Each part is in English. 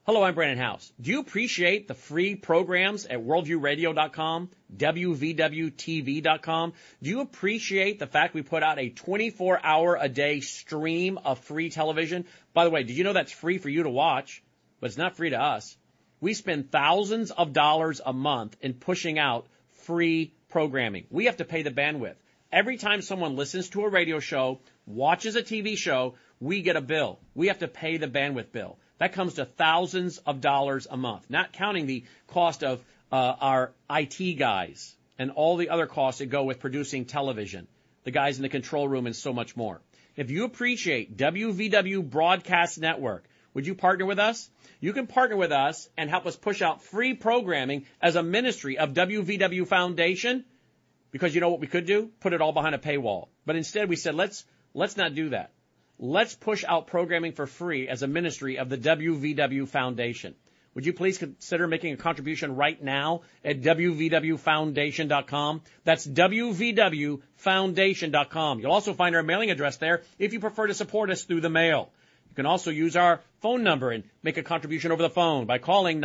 Hello, I'm Brandon House. Do you appreciate the free programs at worldviewradio.com, WVWTV.com? Do you appreciate the fact we put out a 24-hour-a-day stream of free television? By the way, did you know that's free for you to watch, but it's not free to us? We spend thousands of dollars a month in pushing out free programming. We have to pay the bandwidth. Every time someone listens to a radio show, watches a TV show, we get a bill. We have to pay the bandwidth bill. That comes to thousands of dollars a month, not counting the cost of our IT guys and all the other costs that go with producing television, the guys in the control room, and so much more. If you appreciate WVW Broadcast Network, would you partner with us? You can partner with us and help us push out free programming as a ministry of WVW Foundation, because you know what we could do? Put it all behind a paywall. But instead we said, let's not do that. Let's push out programming for free as a ministry of the WVW Foundation. Would you please consider making a contribution right now at WVWFoundation.com? That's WVWFoundation.com. You'll also find our mailing address there if you prefer to support us through the mail. You can also use our phone number and make a contribution over the phone by calling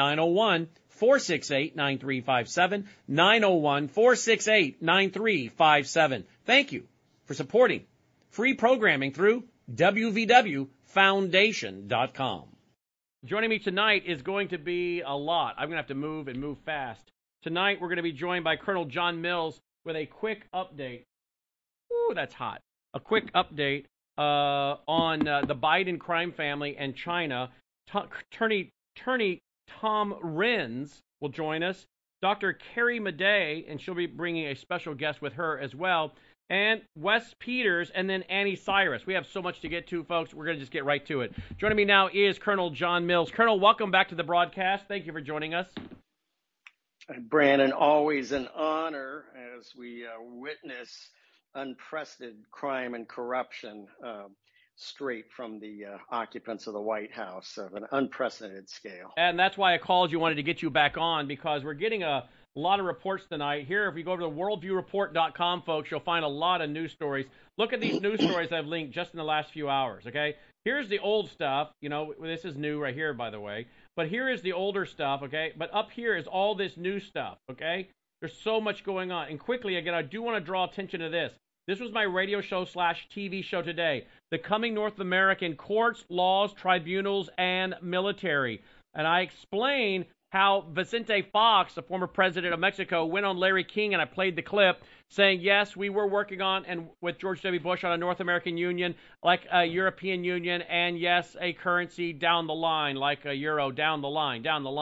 901-468-9357, 901-468-9357. Thank you for supporting free programming through WVWFoundation.com. Joining me tonight is going to be a lot. I'm going to have to move and move fast. Tonight we're going to be joined by Colonel John Mills with a quick update. Ooh, that's hot. A quick update on the Biden crime family and China. Attorney Tom Renz will join us. Dr. Carrie Madej, and she'll be bringing a special guest with her as well. And Wes Peters, and then Annie Cyrus. We have so much to get to, folks. We're going to just get right to it. Joining me now is Colonel John Mills. Colonel, welcome back to the broadcast. Thank you for joining us. Brandon, always an honor as we witness unprecedented crime and corruption straight from the occupants of the White House of an unprecedented scale. And that's why I called you, wanted to get you back on, because we're getting a lot of reports tonight. Here, if you go over to worldviewreport.com, folks, you'll find a lot of news stories. Look at these news stories I've linked just in the last few hours, okay? Here's the old stuff. You know, this is new right here, by the way. But here is the older stuff, okay? But up here is all this new stuff, okay? There's so much going on. And quickly, again, I do want to draw attention to this. This was my radio show / TV show today. The coming North American courts, laws, tribunals, and military. And I explain how Vicente Fox, the former president of Mexico, went on Larry King, and I played the clip, saying, yes, we were working on, and with George W. Bush, on a North American Union, like a European Union, and yes, a currency down the line, like a euro down the line.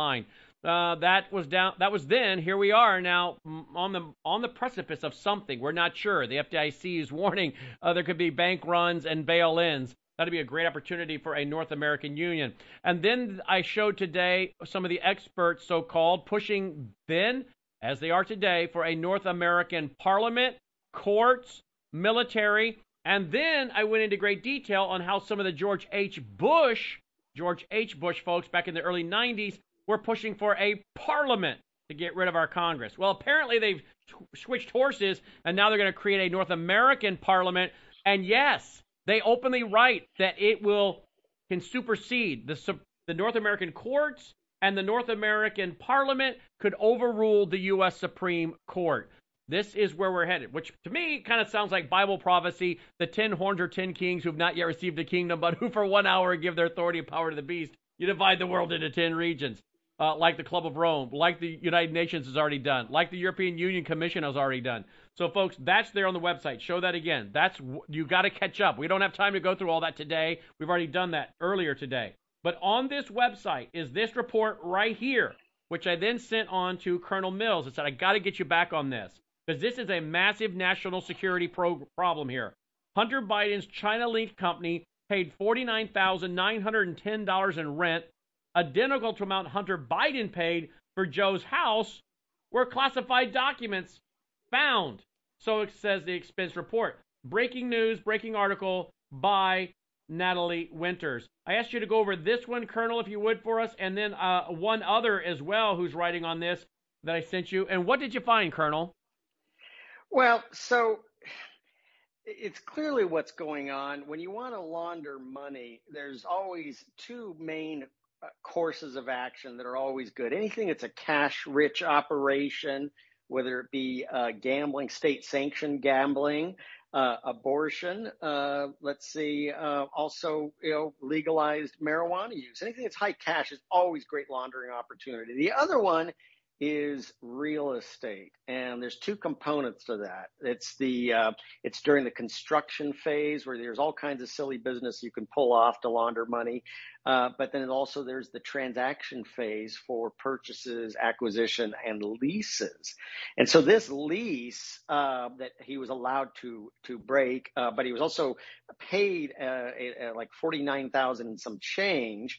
That was then. Here we are now on the precipice of something. We're not sure. The FDIC is warning there could be bank runs and bail-ins. That'd be a great opportunity for a North American Union. And then I showed today some of the experts, so-called, pushing then, as they are today, for a North American parliament, courts, military. And then I went into great detail on how some of the George H. Bush folks back in the early 90s were pushing for a parliament to get rid of our Congress. Well, apparently they've switched horses, and now they're going to create a North American parliament. And yes, they openly write that it can supersede the North American courts, and the North American Parliament could overrule the U.S. Supreme Court. This is where we're headed, which to me kind of sounds like Bible prophecy, the 10 horns or 10 kings who have not yet received the kingdom, but who for 1 hour give their authority and power to the beast. You divide the world into 10 regions. Like the Club of Rome, like the United Nations has already done, like the European Union Commission has already done. So, folks, that's there on the website. Show that again. You got to catch up. We don't have time to go through all that today. We've already done that earlier today. But on this website is this report right here, which I then sent on to Colonel Mills and said, I got to get you back on this, because this is a massive national security problem here. Hunter Biden's China-linked company paid $49,910 in rent, identical to amount Hunter Biden paid for Joe's house, were classified documents found. So it says the expense report. Breaking news, breaking article by Natalie Winters. I asked you to go over this one, Colonel, if you would, for us, and then one other as well who's writing on this that I sent you. And what did you find, Colonel? Well, so it's clearly what's going on. When you want to launder money, there's always two main courses of action that are always good. Anything that's a cash-rich operation, whether it be gambling, state-sanctioned gambling, abortion, let's see, also, legalized marijuana use. Anything that's high cash is always great laundering opportunity. The other one is real estate, and there's two components to that. It's during the construction phase where there's all kinds of silly business you can pull off to launder money, but then also there's the transaction phase for purchases, acquisition, and leases. And so this lease that he was allowed to break, but he was also paid like $49,000 and some change.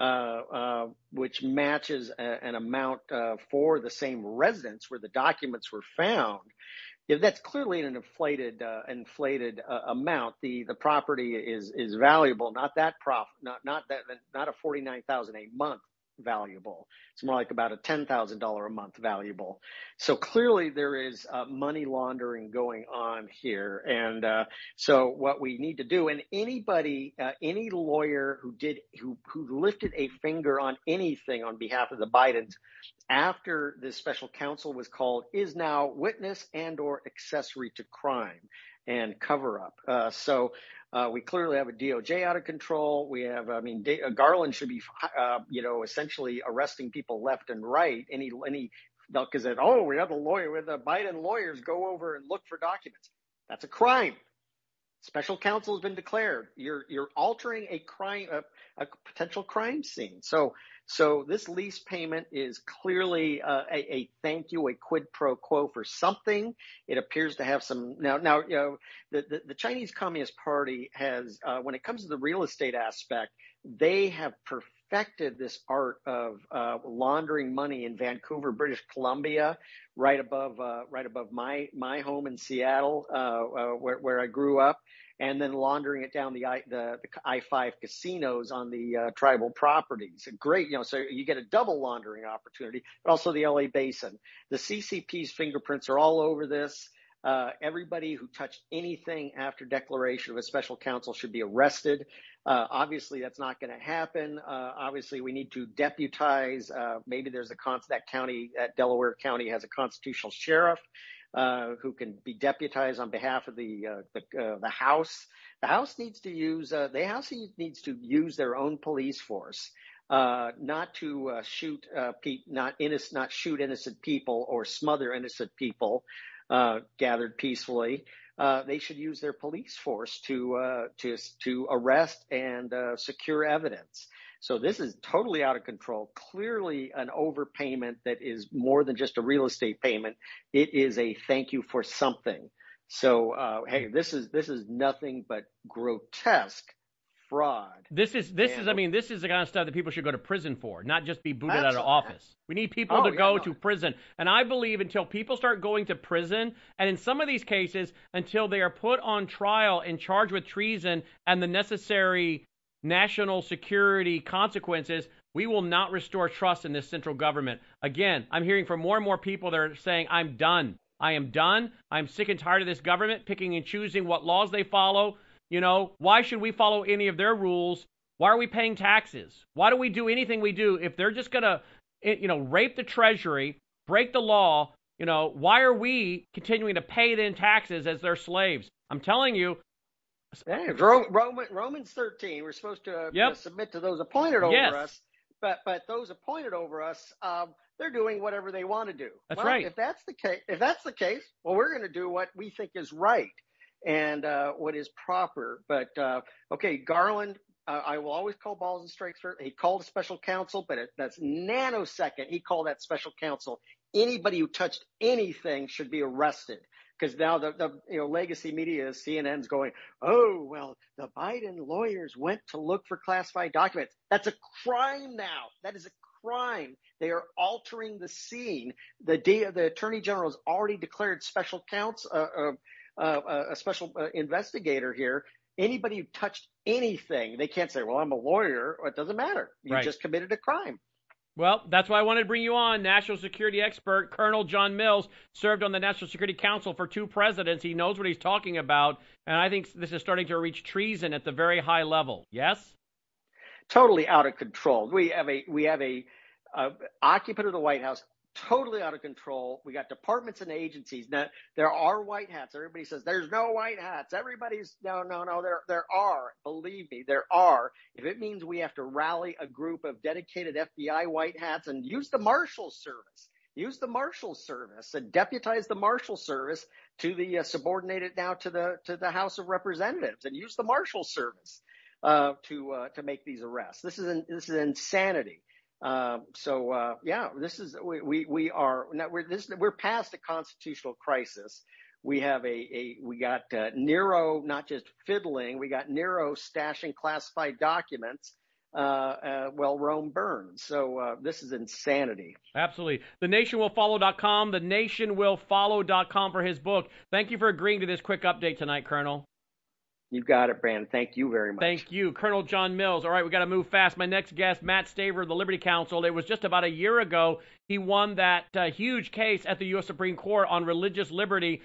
Which matches an amount for the same residence where the documents were found. That's clearly an inflated amount. The property is valuable, not that not a $49,000 a month valuable. It's more like about a $10,000 a month valuable. So clearly there is money laundering going on here. And so what we need to do, and anybody, any lawyer who lifted a finger on anything on behalf of the Bidens after this special counsel was called is now witness and or accessory to crime and cover up. So we clearly have a DOJ out of control. We have, Garland should be, essentially arresting people left and right. Because we have the Biden lawyers go over and look for documents. That's a crime. Special counsel has been declared. You're altering a crime, a potential crime scene. So this lease payment is clearly a thank you, a quid pro quo for something. It appears to have some now. The Chinese Communist Party has, when it comes to the real estate aspect, they have perfected this art of laundering money in Vancouver, British Columbia, right above my home in Seattle, where I grew up. And then laundering it down the I-5 casinos on the tribal properties. Great, so you get a double laundering opportunity, but also the LA Basin. The CCP's fingerprints are all over this. Everybody who touched anything after declaration of a special counsel should be arrested. Obviously, that's not going to happen. Obviously, we need to deputize. Maybe there's that Delaware County has a constitutional sheriff who can be deputized on behalf of the House. The House needs to use their own police force, not to shoot innocent people or smother innocent people gathered peacefully. They should use their police force to arrest and secure evidence. So this is totally out of control, clearly an overpayment that is more than just a real estate payment. It is a thank you for something. So, hey, this is nothing but grotesque fraud. This is the kind of stuff that people should go to prison for, not just be booted out of office. We need people to go to prison. And I believe until people start going to prison, and in some of these cases, until they are put on trial and charged with treason and the necessary national security consequences, we will not restore trust in this central government. Again, I'm hearing from more and more people that are saying, I'm done. I am done. I'm sick and tired of this government picking and choosing what laws they follow. Why should we follow any of their rules? Why are we paying taxes? Why do we do anything we do if they're just going to, rape the Treasury, break the law? Why are we continuing to pay them taxes as their slaves? I'm telling you. Hey, Romans 13, we're supposed to submit to those appointed over us, but those appointed over us, they're doing whatever they want to do. That's right. If that's the case, well, we're going to do what we think is right and what is proper. But okay, Garland, I will always call balls and strikes. He called a special counsel, but that's nanosecond. He called that special counsel. Anybody who touched anything should be arrested. Because now the legacy media, CNN's going, oh, well, the Biden lawyers went to look for classified documents. That's a crime now. That is a crime. They are altering the scene. The Attorney General has already declared special counsel, a special investigator here. Anybody who touched anything, they can't say, well, I'm a lawyer. It doesn't matter. You just committed a crime. Well, that's why I wanted to bring you on. National security expert Colonel John Mills served on the National Security Council for 2 presidents. He knows what he's talking about, and I think this is starting to reach treason at the very high level. Yes? totally out of control. We have a occupant of the White House totally out of control. We got departments and agencies. Now, there are white hats. Everybody says there's no white hats. Everybody's no. There are. Believe me, there are. If it means we have to rally a group of dedicated FBI white hats and use the Marshal Service, and deputize the Marshal Service to the subordinate it now to the House of Representatives, and use the Marshal Service to make these arrests. This is insanity. We're past a constitutional crisis. We have we got Nero not just fiddling, we got Nero stashing classified documents while Rome burns. So this is insanity. Absolutely. TheNationWillFollow.com, TheNationWillFollow.com for his book. Thank you for agreeing to this quick update tonight, Colonel. You got it, Brandon. Thank you very much. Thank you. Colonel John Mills. All right, we got to move fast. My next guest, Matt Staver of the Liberty Counsel. It was just about a year ago he won that huge case at the U.S. Supreme Court on religious liberty,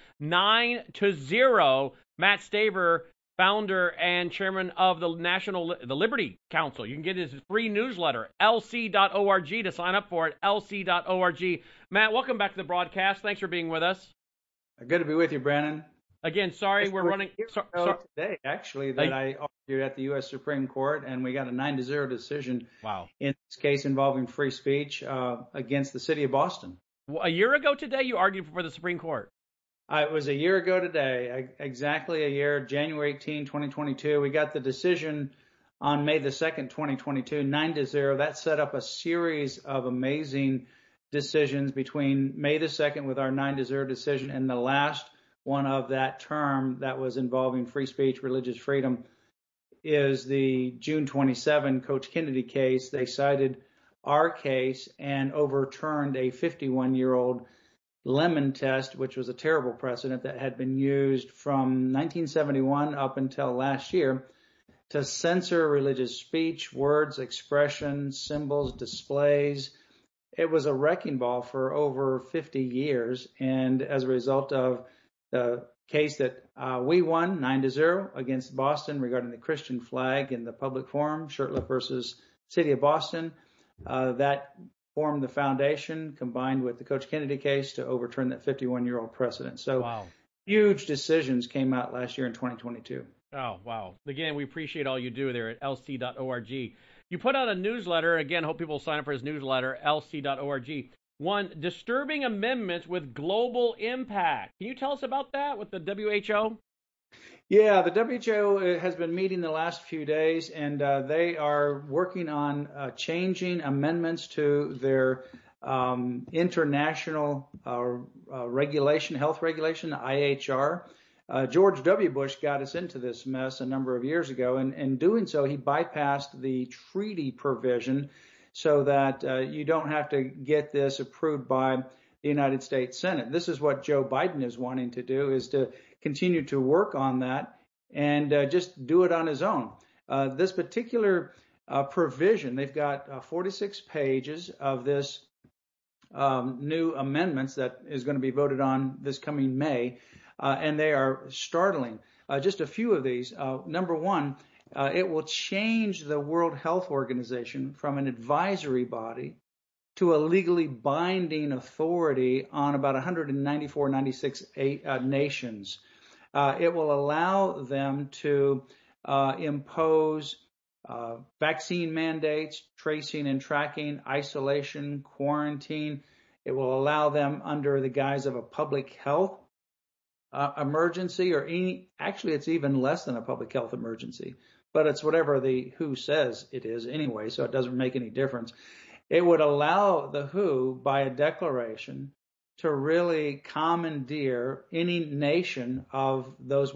9-0. Matt Staver, founder and chairman of the Liberty Counsel. You can get his free newsletter, lc.org, to sign up for it, lc.org. Matt, welcome back to the broadcast. Thanks for being with us. Good to be with you, Brandon. Again, sorry, we're running. Today, actually, that I argued at the U.S. Supreme Court, and we got a 9-0 decision. Wow. In this case involving free speech against the city of Boston. A year ago today, you argued before the Supreme Court. It was a year ago today, exactly a year, January 18, 2022. We got the decision on May the 2nd, 2022, 9-0. That set up a series of amazing decisions between May the 2nd with our 9-0 decision and the last one of that term that was involving free speech, religious freedom, is the June 27 Coach Kennedy case. They cited our case and overturned a 51-year-old Lemon test, which was a terrible precedent that had been used from 1971 up until last year to censor religious speech, words, expressions, symbols, displays. It was a wrecking ball for over 50 years, and as a result of the case that we won 9-0 against Boston regarding the Christian flag in the public forum, Shurtleff versus City of Boston, that formed the foundation combined with the Coach Kennedy case to overturn that 51-year-old precedent. So wow. Huge decisions came out last year in 2022. Oh, wow. Again, we appreciate all you do there at lc.org. You put out a newsletter. Again, hope people sign up for his newsletter, lc.org. One, disturbing amendments with global impact. Can you tell us about that with the WHO? Yeah, the WHO has been meeting the last few days, and they are working on changing amendments to their international regulation, health regulation, IHR. George W. Bush got us into this mess a number of years ago, and in doing so, he bypassed the treaty provision so that you don't have to get this approved by the United States Senate. This is what Joe Biden is wanting to do, is to continue to work on that and just do it on his own. This particular provision, they've got 46 pages of this new amendments that is going to be voted on this coming May, and they are startling. Just a few of these. Number one, it will change the World Health Organization from an advisory body to a legally binding authority on about 96 nations. It will allow them to impose vaccine mandates, tracing and tracking, isolation, quarantine. It will allow them under the guise of a public health emergency, or actually it's even less than a public health emergency, but it's whatever the WHO says it is anyway, so it doesn't make any difference. It would allow the WHO, by a declaration, to really commandeer any nation of those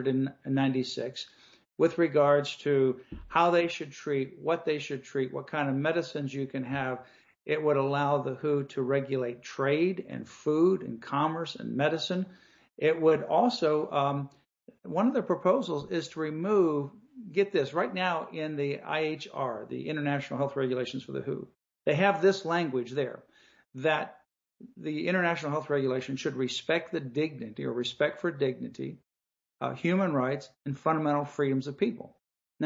196 with regards to how they should treat, what kind of medicines you can have. It would allow the WHO to regulate trade and food and commerce and medicine. It would also, one of the proposals is to remove, get this, right now in the IHR, the International Health Regulations for the WHO, they have this language there that the International Health Regulation should respect the dignity or respect for dignity, human rights, and fundamental freedoms of people. Now,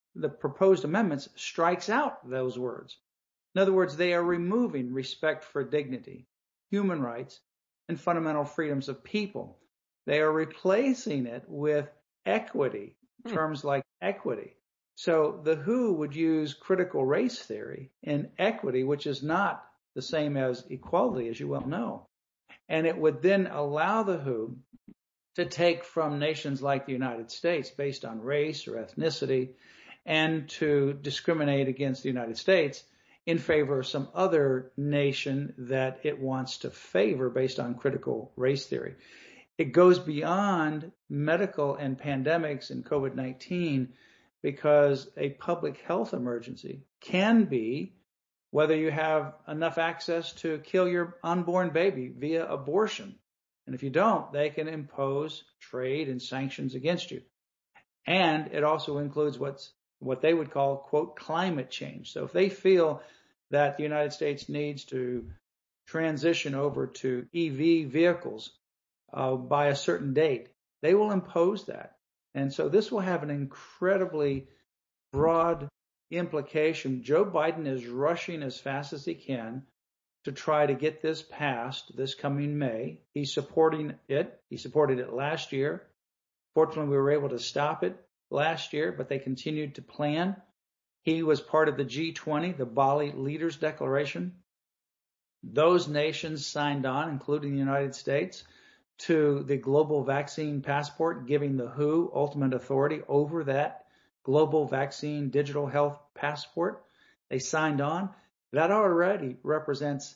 the proposed amendments strikes out those words. In other words, they are removing respect for dignity, human rights, and fundamental freedoms of people. They are replacing it with equity, terms like equity. So the WHO would use critical race theory in equity, which is not the same as equality, as you well know. And it would then allow the WHO to take from nations like the United States based on race or ethnicity and to discriminate against the United States in favor of some other nation that it wants to favor based on critical race theory. It goes beyond medical and pandemics and COVID-19 because a public health emergency can be whether you have enough access to kill your unborn baby via abortion. And if you don't, they can impose trade and sanctions against you. And it also includes what they would call, quote, climate change. So if they feel that the United States needs to transition over to EV vehicles by a certain date, they will impose that. And so this will have an incredibly broad implication. Joe Biden is rushing as fast as he can to try to get this passed this coming May. He's supporting it. He supported it last year. Fortunately, we were able to stop it last year, but they continued to plan. He was part of the G20, the Bali Leaders Declaration. Those nations signed on, including the United States, to the global vaccine passport, giving the WHO ultimate authority over that global vaccine digital health passport. They signed on. That already represents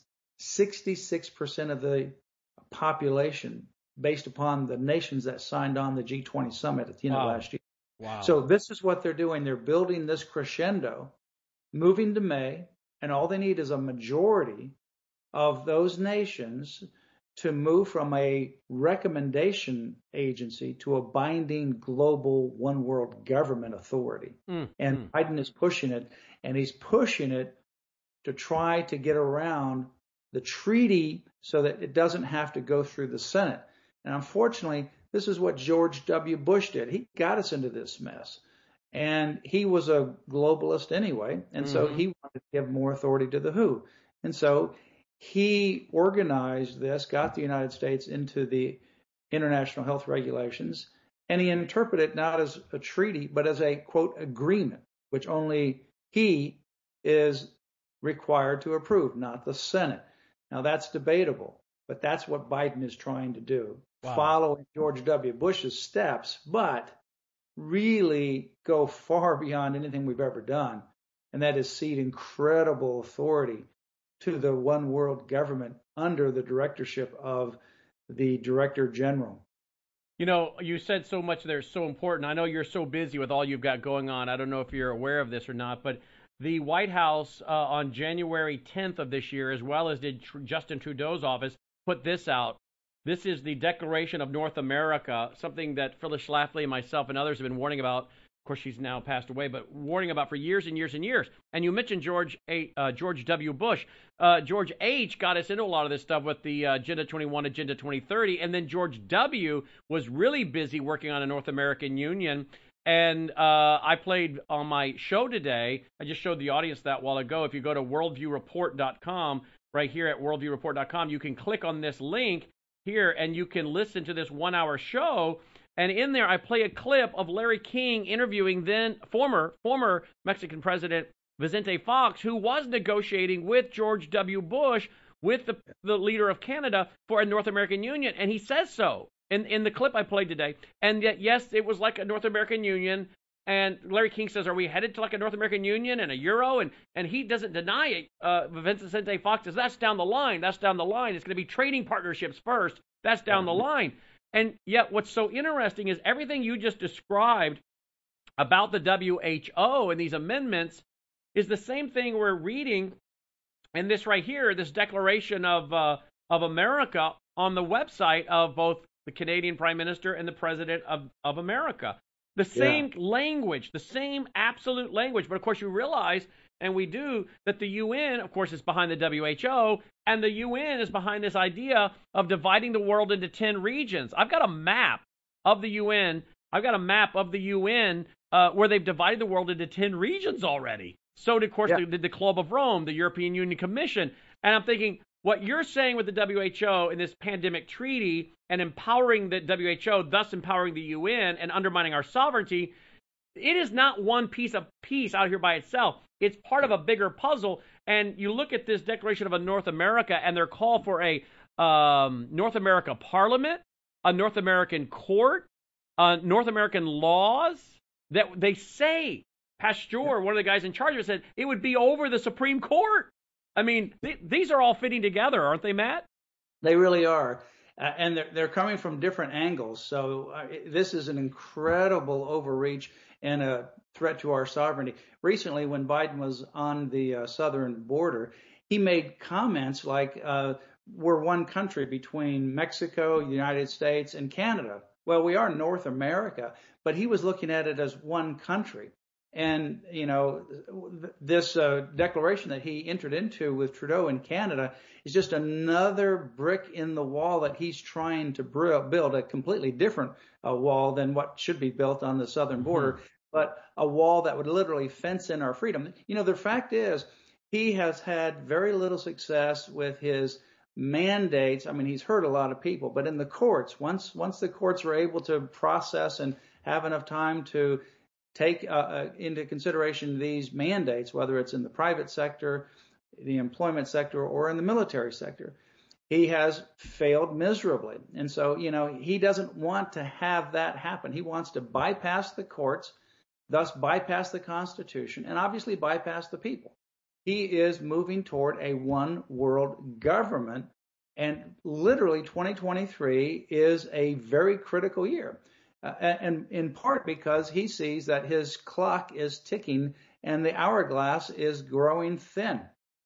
66% of the population based upon the nations that signed on the G20 summit at the end of last year. Wow. So this is what they're doing. They're building this crescendo, moving to May, and all they need is a majority of those nations to move from a recommendation agency to a binding global one world government authority. And Biden is pushing it, and he's pushing it to try to get around the treaty so that it doesn't have to go through the Senate. And unfortunately, this is what George W. Bush did. He got us into this mess. And he was a globalist anyway. And so he wanted to give more authority to the WHO. And so he organized this, got the United States into the international health regulations, and he interpreted it not as a treaty, but as a, quote, agreement, which only he is required to approve, not the Senate. Now, that's debatable, but that's what Biden is trying to do, following George W. Bush's steps, but really go far beyond anything we've ever done, and that is cede incredible authority to the one world government under the directorship of the Director General. You know, you said so much there is so important. I know you're so busy with all you've got going on. I don't know if you're aware of this or not, but the White House on January 10th of this year, as well as did Justin Trudeau's office, put this out. This is the Declaration of North America, something that Phyllis Schlafly and myself and others have been warning about. Of course, she's now passed away, but warning about for years and years and years. And you mentioned George W. Bush. George H. got us into a lot of this stuff with the Agenda 21, Agenda 2030, and then George W. was really busy working on a North American Union. And I played on my show today, I just showed the audience that while ago, if you go to worldviewreport.com, right here at worldviewreport.com, you can click on this link here and you can listen to this 1 hour show. And in there, I play a clip of Larry King interviewing then former Mexican President Vicente Fox, who was negotiating with George W. Bush, with the leader of Canada, for a North American Union. And he says so in the clip I played today. And yet, yes, it was like a North American Union. And Larry King says, are we headed to like a North American Union and a Euro? And he doesn't deny it. Vicente Fox says, that's down the line. That's down the line. It's going to be trading partnerships first. That's down the line. And yet what's so interesting is everything you just described about the WHO and these amendments is the same thing we're reading in this right here, this Declaration of America on the website of both the Canadian Prime Minister and the President of America. The same language, the same absolute language. But of course you realize, and we do, that the UN, of course, is behind the WHO, and the UN is behind this idea of dividing the world into 10 regions. I've got a map of the UN. I've got a map of the UN where they've divided the world into 10 regions already. So did, of course, the Club of Rome, the European Union Commission. And I'm thinking, what you're saying with the WHO in this pandemic treaty and empowering the WHO, thus empowering the UN and undermining our sovereignty, it is not one piece of peace out here by itself. It's part of a bigger puzzle. And you look at this declaration of a North America and their call for a North America Parliament, a North American court, North American laws, that they say, Pasteur, one of the guys in charge of it, said it would be over the Supreme Court. I mean, these are all fitting together, aren't they, Matt? They really are. And they're coming from different angles. So this is an incredible overreach and a threat to our sovereignty. Recently, when Biden was on the southern border, he made comments like, we're one country between Mexico, the United States, and Canada. Well, we are North America, but he was looking at it as one country. And, you know, this declaration that he entered into with Trudeau in Canada is just another brick in the wall that he's trying to build, a completely different wall than what should be built on the southern border, but a wall that would literally fence in our freedom. You know, the fact is he has had very little success with his mandates. I mean, he's hurt a lot of people, but in the courts, once the courts were able to process and have enough time to take into consideration these mandates, whether it's in the private sector, the employment sector, or in the military sector, he has failed miserably. And so, you know, he doesn't want to have that happen. He wants to bypass the courts, thus bypass the Constitution, and obviously bypass the people. He is moving toward a one world government, and literally 2023 is a very critical year. And in part because he sees that his clock is ticking and the hourglass is growing thin.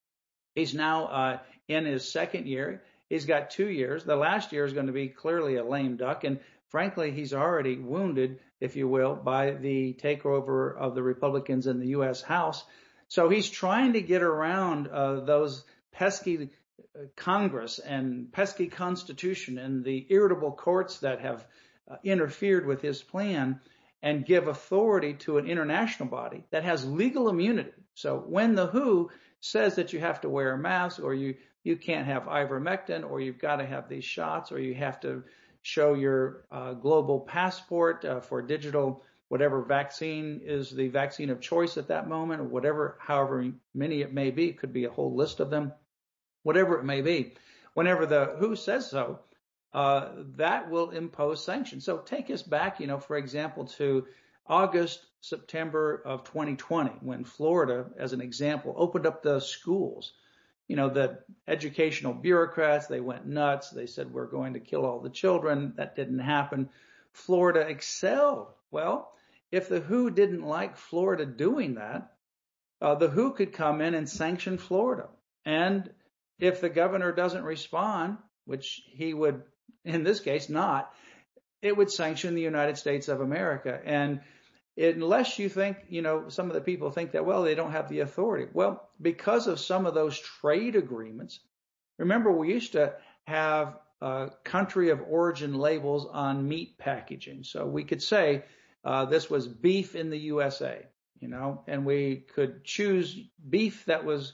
He's now in his second year. He's got 2 years. The last year is going to be clearly a lame duck. And frankly, he's already wounded, if you will, by the takeover of the Republicans in the U.S. House. So he's trying to get around those pesky Congress and pesky Constitution and the irritable courts that have interfered with his plan, and give authority to an international body that has legal immunity. So when the WHO says that you have to wear a mask, or you can't have ivermectin, or you've got to have these shots, or you have to show your global passport for digital, whatever vaccine is the vaccine of choice at that moment, or whatever, however many it may be, it could be a whole list of them, whatever it may be. Whenever the WHO says so, that will impose sanctions. So take us back, you know, for example, to August, September of 2020, when Florida, as an example, opened up the schools. You know, the educational bureaucrats, they went nuts. They said, we're going to kill all the children. That didn't happen. Florida excelled. Well, if the WHO didn't like Florida doing that, the WHO could come in and sanction Florida. And if the governor doesn't respond, which he would, in this case, not, it would sanction the United States of America. And unless you think, you know, some of the people think that, well, they don't have the authority. Well, because of some of those trade agreements, remember, we used to have country of origin labels on meat packaging. So we could say this was beef in the USA, you know, and we could choose beef that was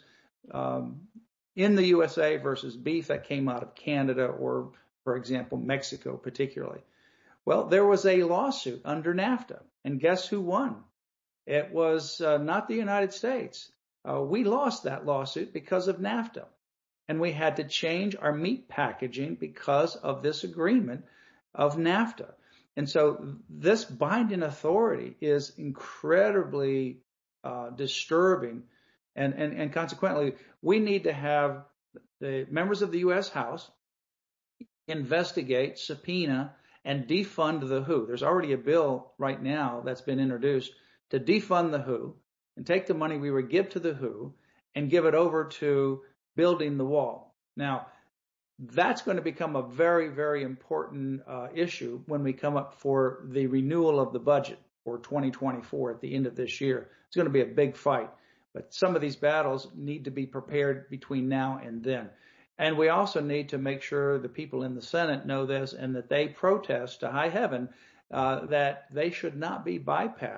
in the USA versus beef that came out of Canada or, for example, Mexico particularly. Well, there was a lawsuit under NAFTA, and guess who won? It was not the United States. We lost that lawsuit because of NAFTA, and we had to change our meat packaging because of this agreement of NAFTA. And so this binding authority is incredibly disturbing. And consequently, we need to have the members of the U.S. House investigate, subpoena, and defund the WHO. There's already a bill right now that's been introduced to defund the WHO and take the money we would give to the WHO and give it over to building the wall. Now, that's going to become a very, very important issue when we come up for the renewal of the budget for 2024 at the end of this year. It's going to be a big fight. But some of these battles need to be prepared between now and then. And we also need to make sure the people in the Senate know this and that they protest to high heaven that they should not be bypassed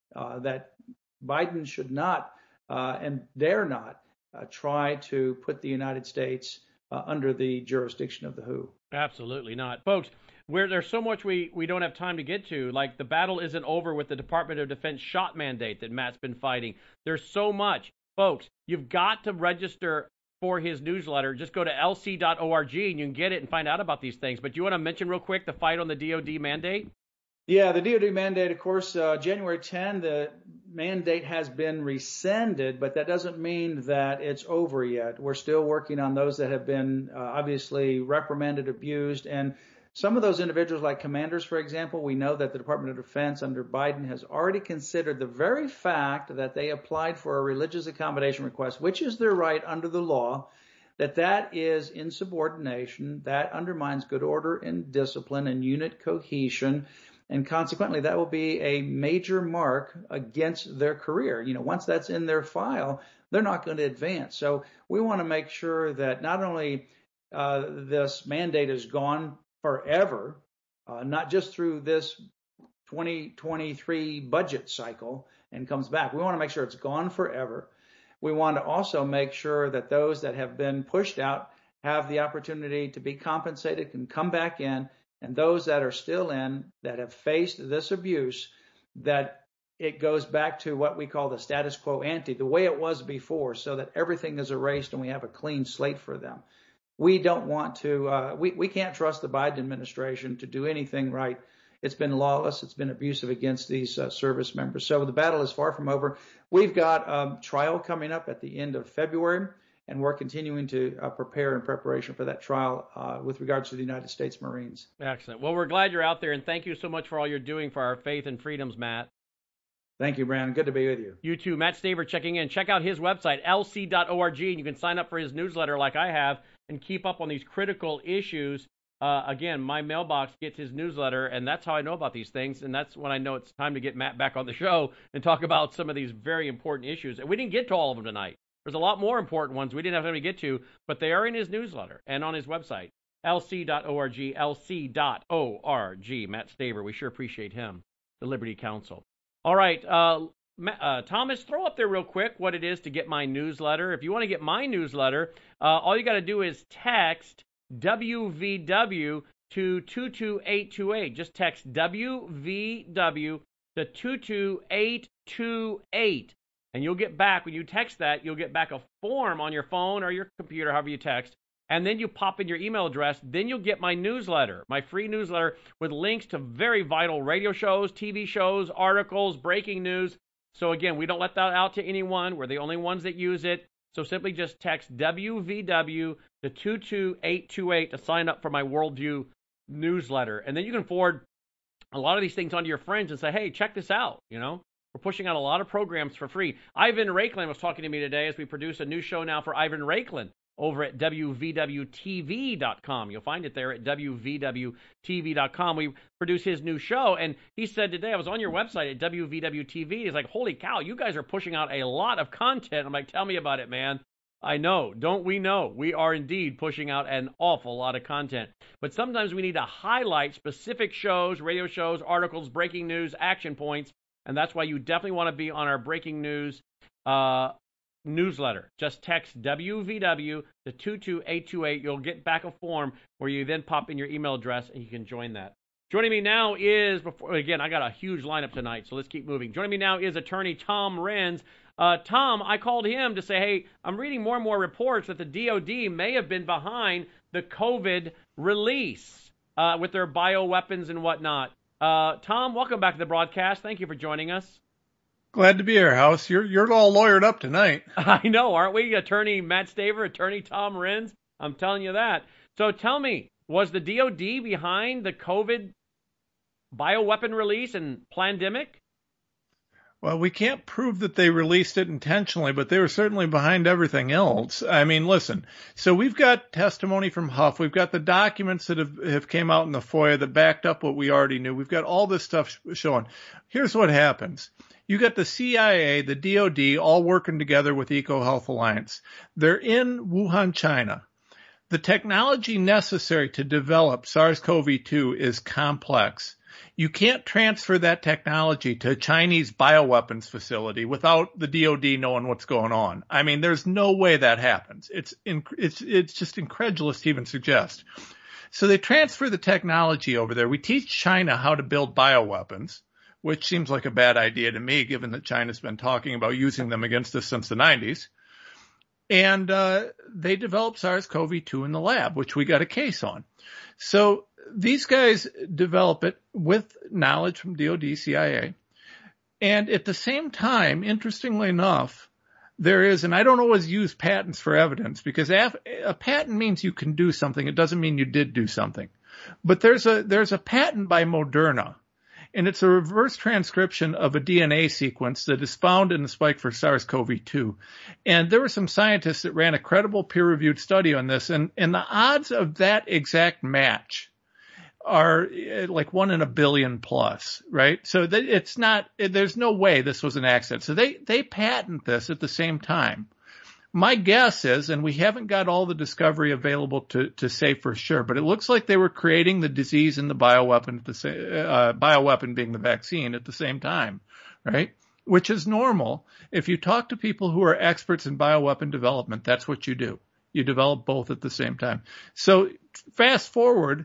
that Biden should not and dare not try to put the United States under the jurisdiction of the WHO. Absolutely not. Folks, there's so much we don't have time to get to. Like, the battle isn't over with the Department of Defense shot mandate that Matt's been fighting. There's so much. Folks, you've got to register for his newsletter. Just go to lc.org and you can get it and find out about these things. But you want to mention real quick the fight on the DOD mandate? Yeah, the DOD mandate, of course, January 10, the mandate has been rescinded, but that doesn't mean that it's over yet. We're still working on those that have been obviously reprimanded, abused, and some of those individuals, like commanders, for example, we know that the Department of Defense under Biden has already considered the very fact that they applied for a religious accommodation request, which is their right under the law, that is insubordination, that undermines good order and discipline and unit cohesion. And consequently, that will be a major mark against their career. Once that's in their file, they're not going to advance. So we want to make sure that not only this mandate is gone forever, not just through this 2023 budget cycle and comes back. We want to make sure it's gone forever. We want to also make sure that those that have been pushed out have the opportunity to be compensated, can come back in, and those that are still in, that have faced this abuse, that it goes back to what we call the status quo ante, the way it was before, so that everything is erased and we have a clean slate for them. We don't want to, we can't trust the Biden administration to do anything right. It's been lawless. It's been abusive against these service members. So the battle is far from over. We've got a trial coming up at the end of February, and we're continuing to prepare in preparation for that trial with regards to the United States Marines. Excellent. Well, we're glad you're out there, and thank you so much for all you're doing for our faith and freedoms, Matt. Thank you, Brandon. Good to be with you. You too. Matt Staver checking in. Check out his website, lc.org, and you can sign up for his newsletter like I have and keep up on these critical issues. Again, my mailbox gets his newsletter, and that's how I know about these things, and that's when I know it's time to get Matt back on the show and talk about some of these very important issues. And we didn't get to all of them tonight. There's a lot more important ones we didn't have time to get to, but they are in his newsletter and on his website, lc.org, lc.org. Matt Staver, we sure appreciate him, the Liberty Counsel. All right, Thomas, throw up there real quick what it is to get my newsletter. If you want to get my newsletter, all you got to do is text WVW to 22828. Just text WVW to 22828. And you'll get back, when you text that, you'll get back a form on your phone or your computer, however you text. And then you pop in your email address. Then you'll get my newsletter, my free newsletter with links to very vital radio shows, TV shows, articles, breaking news. So again, we don't let that out to anyone. We're the only ones that use it. So simply just text WVW to 22828 to sign up for my Worldview newsletter. And then you can forward a lot of these things onto your friends and say, hey, check this out. We're pushing out a lot of programs for free. Ivan Raiklin was talking to me today as we produce a new show now for Ivan Raiklin over at WVWTV.com. You'll find it there at WVWTV.com. We produce his new show, and he said today, I was on your website at WVWTV. He's like, holy cow, you guys are pushing out a lot of content. I'm like, tell me about it, man. I know. Don't we know? We are indeed pushing out an awful lot of content. But sometimes we need to highlight specific shows, radio shows, articles, breaking news, action points, and that's why you definitely want to be on our breaking news newsletter. Just text WVW to 22828. You'll get back a form where you then pop in your email address and you can join that. Joining me now is, again, I got a huge lineup tonight, so let's keep moving. Joining me now is attorney Tom Renz. Tom, I called him to say, hey, I'm reading more and more reports that the DOD may have been behind the COVID release with their bioweapons and whatnot. Tom, welcome back to the broadcast. Thank you for joining us. Glad to be here, House. You're all lawyered up tonight. I know, aren't we? Attorney Matt Staver, attorney Tom Renz. I'm telling you that. So tell me, was the DOD behind the COVID bioweapon release and pandemic? Well, we can't prove that they released it intentionally, but they were certainly behind everything else. I mean, listen, so we've got testimony from Huff. We've got the documents that have came out in the FOIA that backed up what we already knew. We've got all this stuff showing. Here's what happens. You got the CIA, the DOD, all working together with EcoHealth Alliance. They're in Wuhan, China. The technology necessary to develop SARS-CoV-2 is complex. You can't transfer that technology to a Chinese bioweapons facility without the DoD knowing what's going on. I mean, there's no way that happens. It's just incredulous to even suggest. So they transfer the technology over there. We teach China how to build bioweapons, which seems like a bad idea to me, given that China's been talking about using them against us since the 90s. And they developed SARS-CoV-2 in the lab, which we got a case on. So these guys develop it with knowledge from DoD, CIA. And at the same time, interestingly enough, there is, and I don't always use patents for evidence, because a patent means you can do something. It doesn't mean you did do something. But there's a patent by Moderna, and it's a reverse transcription of a DNA sequence that is found in the spike for SARS-CoV-2. And there were some scientists that ran a credible peer-reviewed study on this, and the odds of that exact match are like 1 in a billion plus, right? So there's no way this was an accident. So they patent this at the same time. My guess is, and we haven't got all the discovery available to say for sure, but it looks like they were creating the disease and the bioweapon, bioweapon being the vaccine at the same time, right? Which is normal. If you talk to people who are experts in bioweapon development, that's what you do. You develop both at the same time. So fast forward,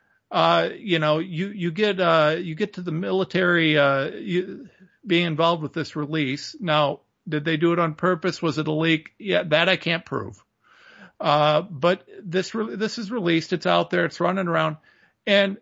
you get to the military, being involved with this release. Now, did they do it on purpose? Was it a leak? Yeah, that I can't prove. But this is released. It's out there. It's running around. And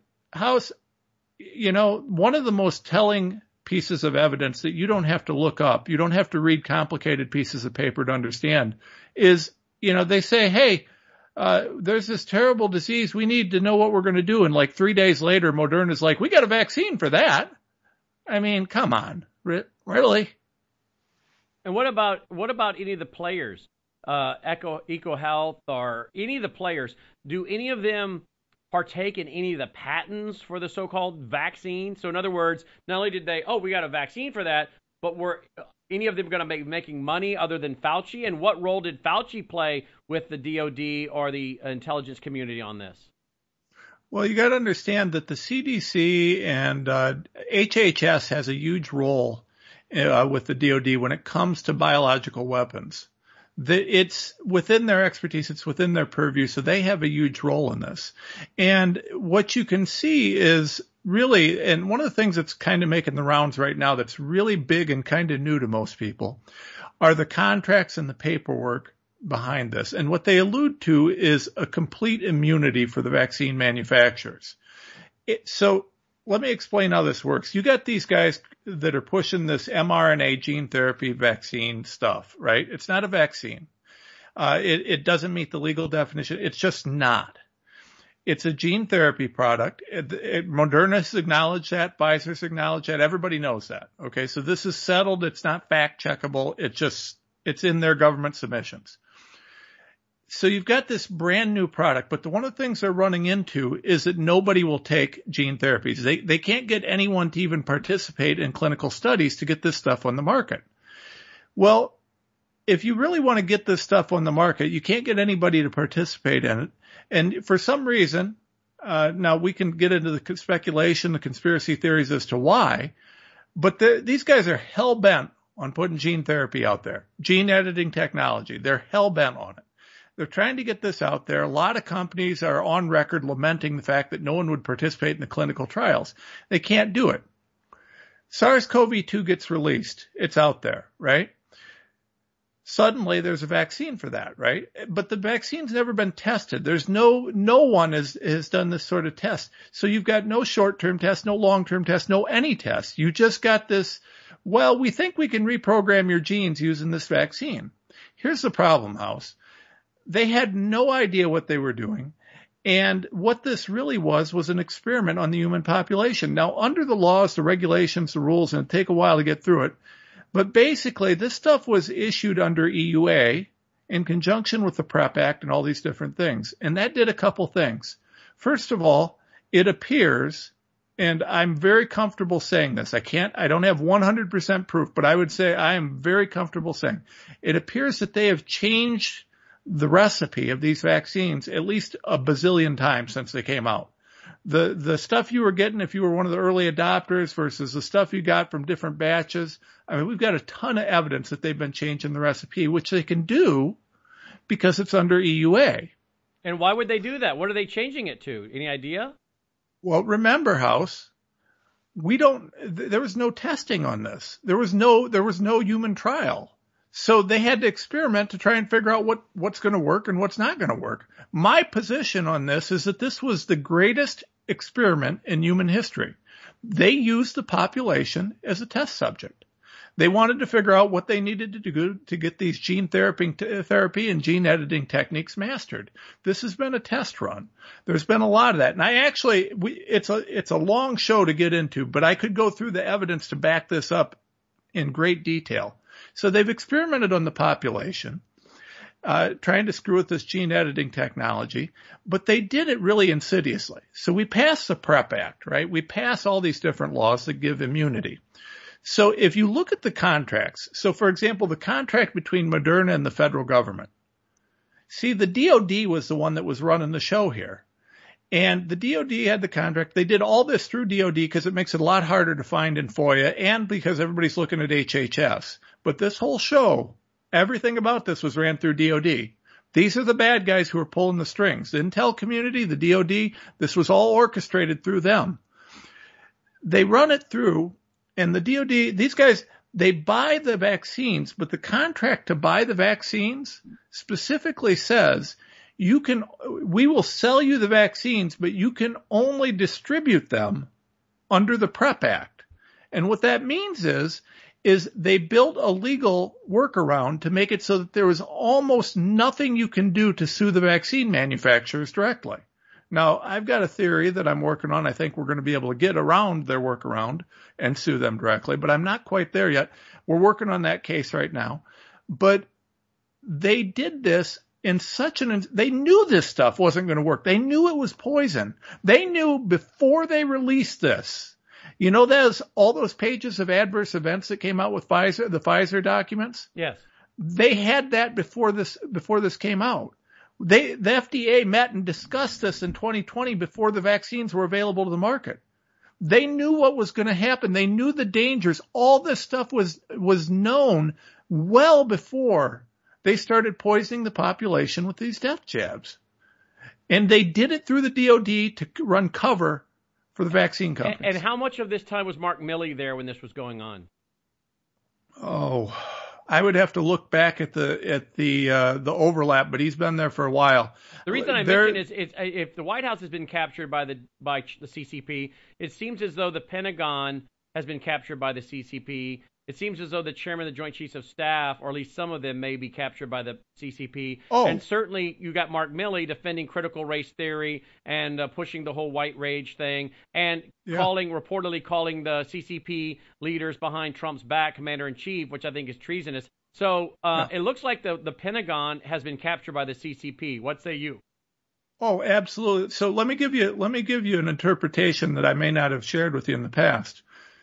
one of the most telling pieces of evidence that you don't have to look up, you don't have to read complicated pieces of paper to understand, is, they say, hey, there's this terrible disease. We need to know what we're going to do. And like 3 days later, Moderna's like, we got a vaccine for that. I mean, come on. Really? And what about any of the players, EcoHealth or any of the players? Do any of them partake in any of the patents for the so-called vaccine? So in other words, not only did we got a vaccine for that, but were any of them going to be making money other than Fauci? And what role did Fauci play with the DoD or the intelligence community on this? Well, you got to understand that the CDC and HHS has a huge role with the DoD when it comes to biological weapons. It's within their expertise, it's within their purview, so they have a huge role in this. And what you can see is really, and one of the things that's kind of making the rounds right now that's really big and kind of new to most people, are the contracts and the paperwork behind this. And what they allude to is a complete immunity for the vaccine manufacturers. So let me explain how this works. You got these guys that are pushing this mRNA gene therapy vaccine stuff, right? It's not a vaccine. It doesn't meet the legal definition. It's just not. It's a gene therapy product. Moderna's acknowledged that. Pfizer's acknowledged that. Everybody knows that. Okay, so this is settled. It's not fact checkable. It's in their government submissions. So you've got this brand new product, but one of the things they're running into is that nobody will take gene therapies. They can't get anyone to even participate in clinical studies to get this stuff on the market. Well, if you really want to get this stuff on the market, you can't get anybody to participate in it. And for some reason, now we can get into the speculation, the conspiracy theories as to why, but these guys are hell-bent on putting gene therapy out there, gene editing technology. They're hell-bent on it. They're trying to get this out there. A lot of companies are on record lamenting the fact that no one would participate in the clinical trials. They can't do it. SARS-CoV-2 gets released. It's out there, right? Suddenly there's a vaccine for that, right? But the vaccine's never been tested. There's no one has done this sort of test. So you've got no short-term test, no long-term test, no any test. You just got this, well, we think we can reprogram your genes using this vaccine. Here's the problem, House. They had no idea what they were doing. And what this really was an experiment on the human population. Now, under the laws, the regulations, the rules, and it'll take a while to get through it. But basically, this stuff was issued under EUA in conjunction with the PrEP Act and all these different things. And that did a couple things. First of all, it appears, and I'm very comfortable saying this. I don't have 100% proof, but I would say I am very comfortable saying it appears that they have changed the recipe of these vaccines at least a bazillion times since they came out. The stuff you were getting if you were one of the early adopters versus the stuff you got from different batches. I mean, we've got a ton of evidence that they've been changing the recipe, which they can do because it's under EUA. And why would they do that? What are they changing it to? Any idea? Well, remember, House, there was no testing on this. There was no human trial. So they had to experiment to try and figure out what's going to work and what's not going to work. My position on this is that this was the greatest experiment in human history. They used the population as a test subject. They wanted to figure out what they needed to do to get these gene therapy and gene editing techniques mastered. This has been a test run. There's been a lot of that. And it's a long show to get into, but I could go through the evidence to back this up in great detail. So they've experimented on the population, trying to screw with this gene editing technology, but they did it really insidiously. So we passed the PrEP Act, right? We pass all these different laws that give immunity. So if you look at the contracts, so for example, the contract between Moderna and the federal government, see, the DOD was the one that was running the show here. And the DOD had the contract. They did all this through DOD because it makes it a lot harder to find in FOIA and because everybody's looking at HHS. But this whole show, everything about this was ran through DOD. These are the bad guys who are pulling the strings. The intel community, the DOD, this was all orchestrated through them. They run it through, and the DOD, these guys, they buy the vaccines, but the contract to buy the vaccines specifically says we will sell you the vaccines, but you can only distribute them under the PrEP Act. And what that means is they built a legal workaround to make it so that there was almost nothing you can do to sue the vaccine manufacturers directly. Now, I've got a theory that I'm working on. I think we're going to be able to get around their workaround and sue them directly, but I'm not quite there yet. We're working on that case right now. But they did this they knew this stuff wasn't going to work. They knew it was poison. They knew before they released this. You know, there's all those pages of adverse events that came out with Pfizer, the Pfizer documents? Yes. They had that before this came out. The FDA met and discussed this in 2020 before the vaccines were available to the market. They knew what was going to happen. They knew the dangers. All this stuff was known well before they started poisoning the population with these death jabs. And they did it through the DOD to run cover for the vaccine companies. And how much of this time was Mark Milley there when this was going on? Oh, I would have to look back at the overlap, but he's been there for a while. The reason I mention is if the White House has been captured by the CCP, it seems as though the Pentagon has been captured by the CCP. It seems as though the chairman of the Joint Chiefs of Staff, or at least some of them, may be captured by the CCP. Oh. And certainly you got Mark Milley defending critical race theory and pushing the whole white rage thing and reportedly calling the CCP leaders behind Trump's back commander-in-chief, which I think is treasonous. So It looks like the Pentagon has been captured by the CCP. What say you? Oh, absolutely. So let me give you an interpretation that I may not have shared with you in the past.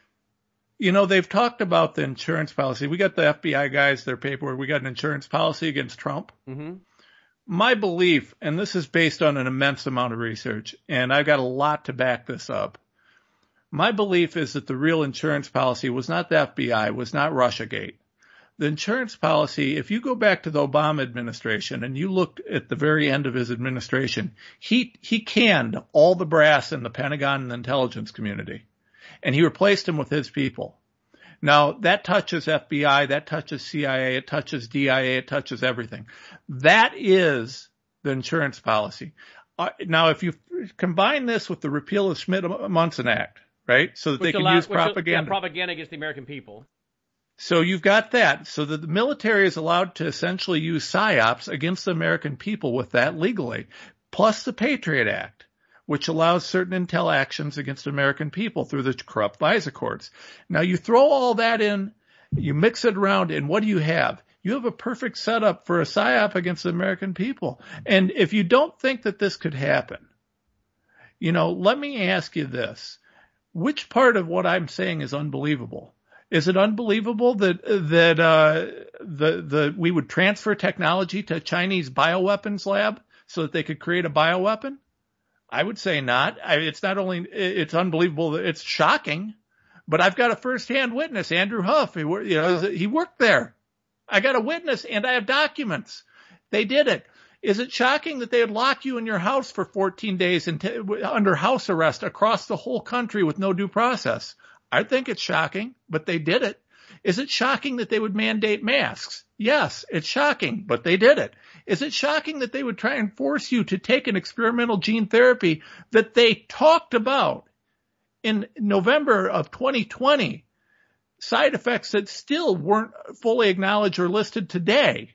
You know, they've talked about the insurance policy. We got the FBI guys, their paperwork. We got an insurance policy against Trump. Mm-hmm. My belief, and this is based on an immense amount of research, and I've got a lot to back this up. My belief is that the real insurance policy was not the FBI, was not Russiagate. The insurance policy, if you go back to the Obama administration and you looked at the very end of his administration, he canned all the brass in the Pentagon and the intelligence community. And he replaced him with his people. Now, that touches FBI, that touches CIA, it touches DIA, it touches everything. That is the insurance policy. Now, if you combine this with the repeal of Schmidt-Munson Act, right, so that they can use propaganda. Propaganda against the American people. So you've got that. So that the military is allowed to essentially use PSYOPs against the American people with that legally, plus the Patriot Act, which allows certain intel actions against American people through the corrupt FISA courts. Now, you throw all that in, you mix it around, and what do you have? You have a perfect setup for a PSYOP against the American people. And if you don't think that this could happen, you know, let me ask you this. Which part of what I'm saying is unbelievable? Is it unbelievable that we would transfer technology to a Chinese bioweapons lab so that they could create a bioweapon? I would say not. It's not only, it's unbelievable, it's shocking, but I've got a firsthand witness, Andrew Huff. He worked there. I got a witness and I have documents. They did it. Is it shocking that they would lock you in your house for 14 days under house arrest across the whole country with no due process? I think it's shocking, but they did it. Is it shocking that they would mandate masks? Yes, it's shocking, but they did it. Is it shocking that they would try and force you to take an experimental gene therapy that they talked about in November of 2020? Side effects that still weren't fully acknowledged or listed today.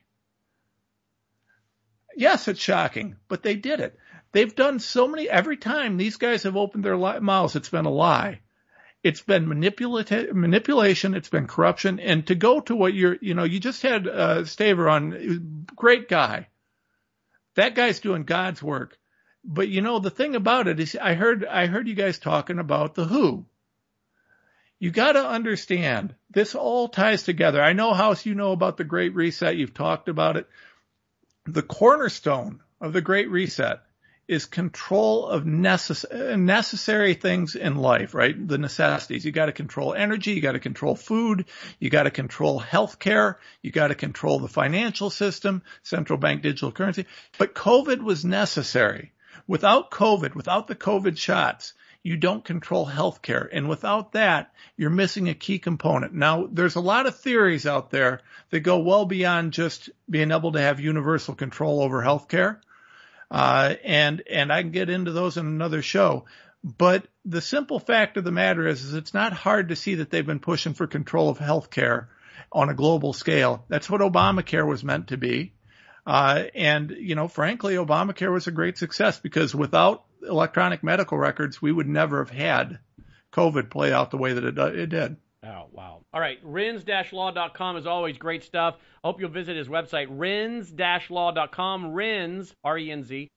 Yes, it's shocking, but they did it. They've done so many, every time these guys have opened their mouths, it's been a lie. It's been manipulation. It's been corruption. And to go to what you just had Staver on, great guy. That guy's doing God's work. But the thing about it is I heard you guys talking about the WHO. You got to understand, this all ties together. I know, House, you know about the Great Reset. You've talked about it. The cornerstone of the Great Reset is control of necessary things in life, right? The necessities. You got to control energy. You got to control food. You got to control healthcare. You got to control the financial system, central bank digital currency. But COVID was necessary. Without COVID, without the COVID shots, you don't control healthcare. And without that, you're missing a key component. Now, there's a lot of theories out there that go well beyond just being able to have universal control over healthcare. And I can get into those in another show. But the simple fact of the matter is it's not hard to see that they've been pushing for control of healthcare on a global scale. That's what Obamacare was meant to be. And frankly, Obamacare was a great success because without electronic medical records, we would never have had COVID play out the way that it did. Oh, wow. All right. RINS-law.com is always great stuff. I hope you'll visit his website, RINS-law.com. RINS, R-E-N-Z,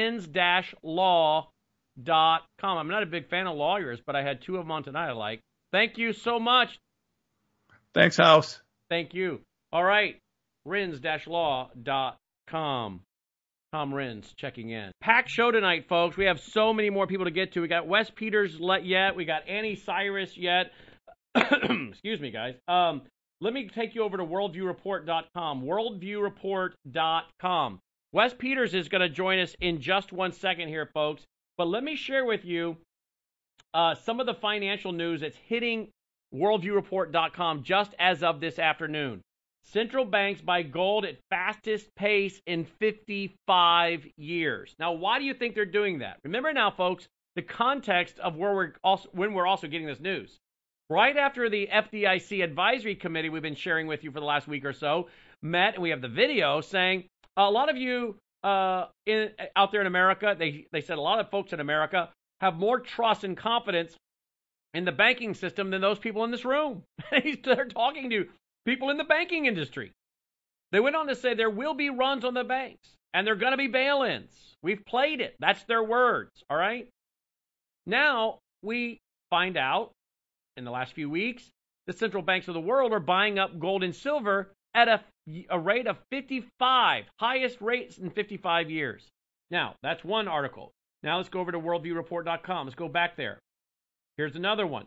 RINS-law.com. I'm not a big fan of lawyers, but I had two of them on tonight I like. Thank you so much. Thanks, House. Thank you. All right. RINS-law.com. Tom Rins checking in. Packed show tonight, folks. We have so many more people to get to. We got Wes Peters yet. We got Annie Cyrus yet. Excuse me, guys. Let me take you over to worldviewreport.com. Worldviewreport.com. Wes Peters is going to join us in just 1 second here, folks. But let me share with you some of the financial news that's hitting worldviewreport.com just as of this afternoon. Central banks buy gold at fastest pace in 55 years. Now, why do you think they're doing that? Remember now, folks, the context of when we're also getting this news. Right after the FDIC advisory committee we've been sharing with you for the last week or so met, and we have the video saying a lot of you out there in America, they said a lot of folks in America have more trust and confidence in the banking system than those people in this room. They're talking to people in the banking industry. They went on to say there will be runs on the banks, and they're going to be bail-ins. We've played it. That's their words, all right? Now, we find out in the last few weeks, the central banks of the world are buying up gold and silver at a rate of 55, highest rates in 55 years. Now, that's one article. Now let's go over to worldviewreport.com. Let's go back there. Here's another one.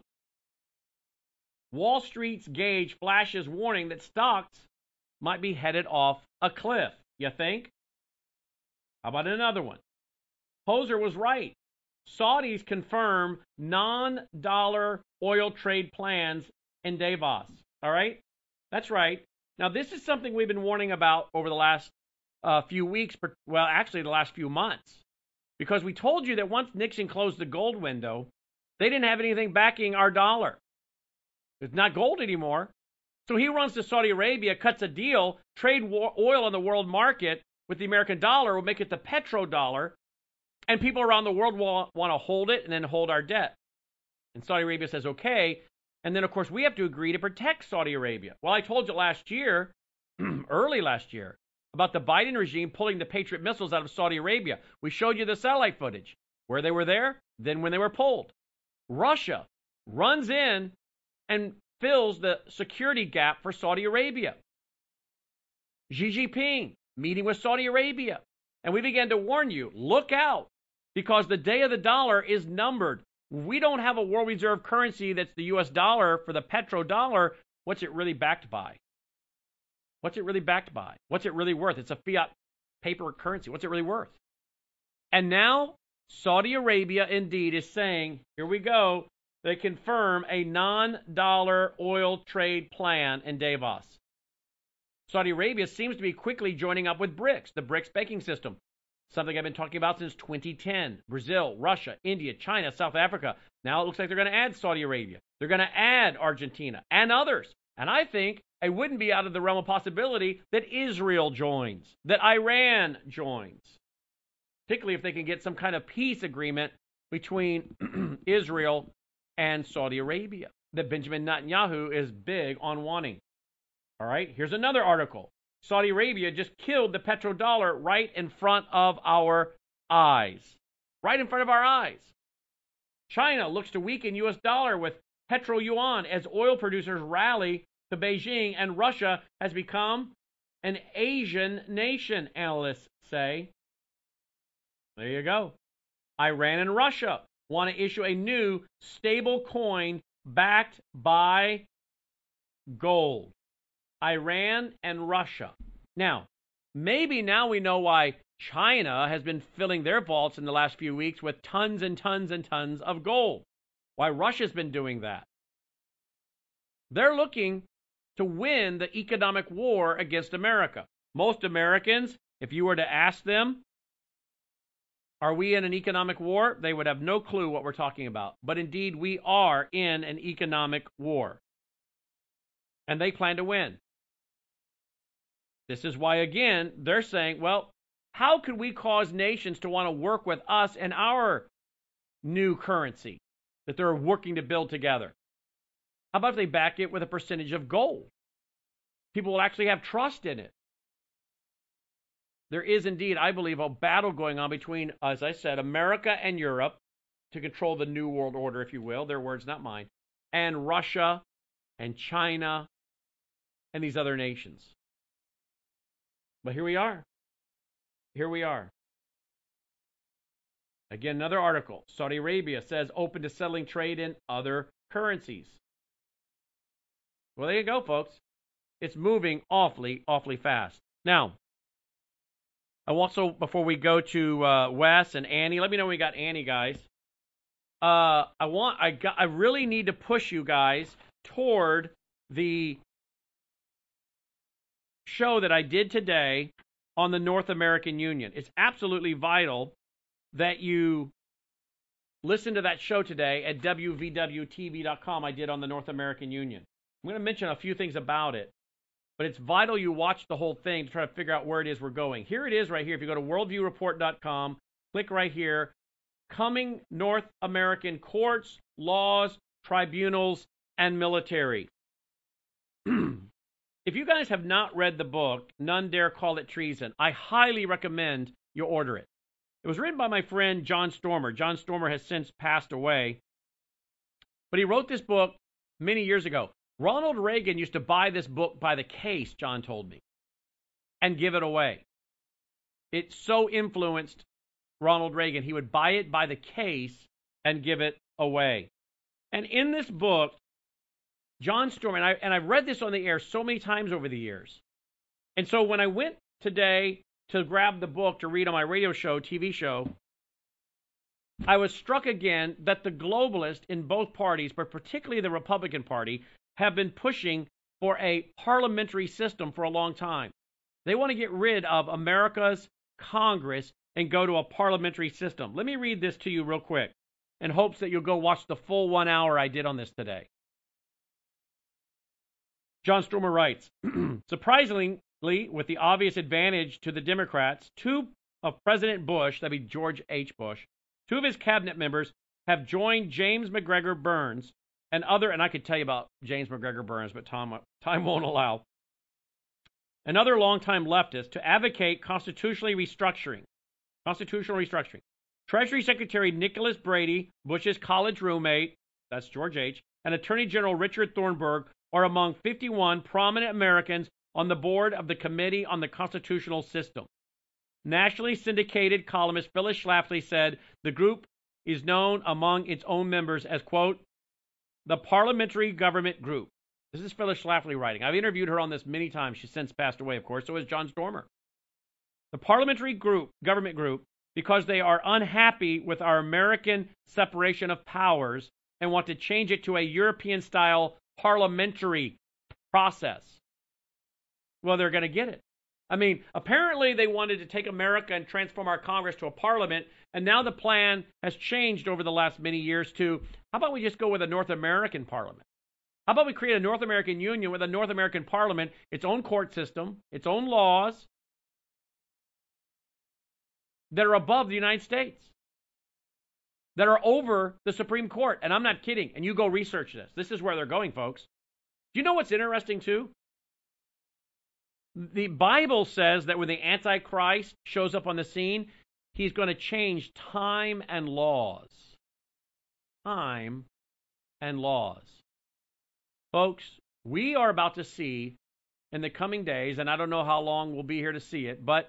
Wall Street's gauge flashes warning that stocks might be headed off a cliff. You think? How about another one? Hoser was right. Saudis confirm non-dollar oil trade plans in Davos. All right? That's right. Now, this is something we've been warning about over the last few weeks, well, actually the last few months, because we told you that once Nixon closed the gold window, they didn't have anything backing our dollar. It's not gold anymore. So he runs to Saudi Arabia, cuts a deal, trade oil on the world market with the American dollar, will make it the petrodollar, and people around the world will want to hold it and then hold our debt. And Saudi Arabia says, okay. And then, of course, we have to agree to protect Saudi Arabia. Well, I told you last year, early last year, about the Biden regime pulling the Patriot missiles out of Saudi Arabia. We showed you the satellite footage, where they were there, then when they were pulled. Russia runs in and fills the security gap for Saudi Arabia. Xi Jinping meeting with Saudi Arabia. And we began to warn you, look out. because the day of the dollar is numbered. We don't have a world reserve currency that's the U.S. dollar for the petrodollar. What's it really backed by? What's it really backed by? What's it really worth? It's a fiat paper currency. What's it really worth? And now Saudi Arabia indeed is saying, here we go, they confirm a non-dollar oil trade plan in Davos. Saudi Arabia seems to be quickly joining up with BRICS, the BRICS banking system, something I've been talking about since 2010. Brazil, Russia, India, China, South Africa. Now it looks like they're going to add Saudi Arabia. They're going to add Argentina and others. And I think it wouldn't be out of the realm of possibility that Israel joins, that Iran joins, particularly if they can get some kind of peace agreement between Israel and Saudi Arabia, that Benjamin Netanyahu is big on wanting. All right, here's another article. Saudi Arabia just killed the petrodollar right in front of our eyes. Right in front of our eyes. China looks to weaken U.S. dollar with petro yuan as oil producers rally to Beijing, and Russia has become an Asian nation, analysts say. There you go. Iran and Russia want to issue a new stable coin backed by gold. Iran and Russia. Now, maybe now we know why China has been filling their vaults in the last few weeks with tons and tons and tons of gold. Why Russia's been doing that. They're looking to win the economic war against America. Most Americans, if you were to ask them, are we in an economic war? They would have no clue what we're talking about. But indeed, we are in an economic war. And they plan to win. This is why, again, they're saying, well, how could we cause nations to want to work with us and our new currency that they're working to build together? How about if they back it with a percentage of gold? People will actually have trust in it. There is indeed, I believe, a battle going on between, as I said, America and Europe to control the new world order, if you will. Their words, not mine. And Russia and China and these other nations. But here we are. Here we are. Again, another article. Saudi Arabia says open to settling trade in other currencies. Well, there you go, folks. It's moving awfully, awfully fast. Now, I also, before we go to Wes and Annie, let me know when we got Annie, guys. I really need to push you guys toward the show that I did today on the North American Union. It's absolutely vital that you listen to that show today at WVWTV.com I did on the North American Union. I'm going to mention a few things about it, but it's vital you watch the whole thing to try to figure out where it is we're going. Here it is right here. If you go to worldviewreport.com, click right here, Coming North American Courts, Laws, Tribunals, and Military. If you guys have not read the book, None Dare Call It Treason, I highly recommend you order it. It was written by my friend John Stormer. John Stormer has since passed away. But he wrote this book many years ago. Ronald Reagan used to buy this book by the case, John told me, and give it away. It so influenced Ronald Reagan. He would buy it by the case and give it away. And in this book, John Stormer, and I've read this on the air so many times over the years. And so when I went today to grab the book to read on my radio show, TV show, I was struck again that the globalists in both parties, but particularly the Republican Party, have been pushing for a parliamentary system for a long time. They want to get rid of America's Congress and go to a parliamentary system. Let me read this to you real quick in hopes that you'll go watch the full 1 hour I did on this today. John Stormer writes, surprisingly, with the obvious advantage to the Democrats, two of President Bush, that'd be George H. Bush, two of his cabinet members have joined James McGregor Burns and I could tell you about James McGregor Burns, but time won't allow, another longtime leftist, to advocate constitutional restructuring. Treasury Secretary Nicholas Brady, Bush's college roommate, that's George H., and Attorney General Richard Thornburgh are among 51 prominent Americans on the board of the Committee on the Constitutional System. nationally syndicated columnist Phyllis Schlafly said the group is known among its own members as, quote, the Parliamentary Government Group. This is Phyllis Schlafly writing. I've interviewed her on this many times. She's since passed away, of course. So has John Stormer. The Parliamentary Government Group, because they are unhappy with our American separation of powers and want to change it to a European-style parliamentary process. Well, they're going to get it. I mean, apparently they wanted to take America and transform our Congress to a parliament, and now the plan has changed over the last many years to, how about we just go with a North American parliament? How about we create a North American Union with a North American parliament, its own court system, its own laws that are above the United States, that are over the Supreme Court? And I'm not kidding. And you go research this. This is where they're going, folks. Do you know what's interesting, too? The Bible says that when the Antichrist shows up on the scene, he's going to change time and laws. Time and laws. Folks, we are about to see in the coming days, and I don't know how long we'll be here to see it, but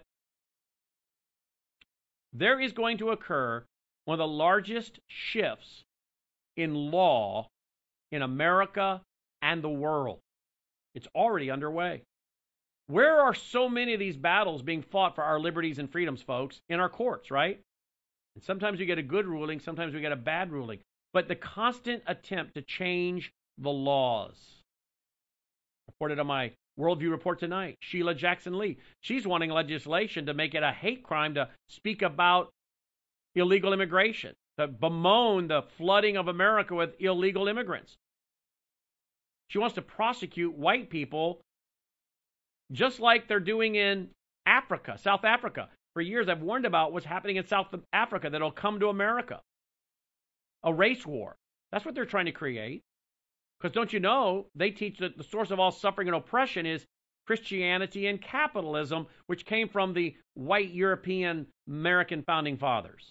there is going to occur one of the largest shifts in law in America and the world. It's already underway. Where are so many of these battles being fought for our liberties and freedoms, folks? In our courts, right? And sometimes we get a good ruling, sometimes we get a bad ruling. But the constant attempt to change the laws. Reported on my Worldview Report tonight, Sheila Jackson Lee. She's wanting legislation to make it a hate crime to speak about illegal immigration, to bemoan the flooding of America with illegal immigrants. She wants to prosecute white people just like they're doing in Africa, South Africa. For years, I've warned about what's happening in South Africa that'll come to America. A race war. That's what they're trying to create. Because don't you know, they teach that the source of all suffering and oppression is Christianity and capitalism, which came from the white European American founding fathers.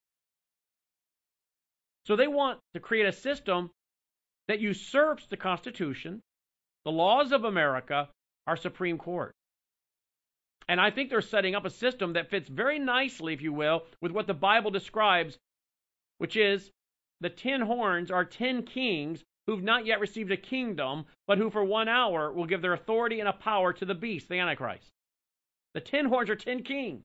So they want to create a system that usurps the Constitution, the laws of America, our Supreme Court. And I think they're setting up a system that fits very nicely, if you will, with what the Bible describes, which is the 10 horns are 10 kings who've not yet received a kingdom, but who for 1 hour will give their authority and a power to the beast, the Antichrist. The 10 horns are 10 kings.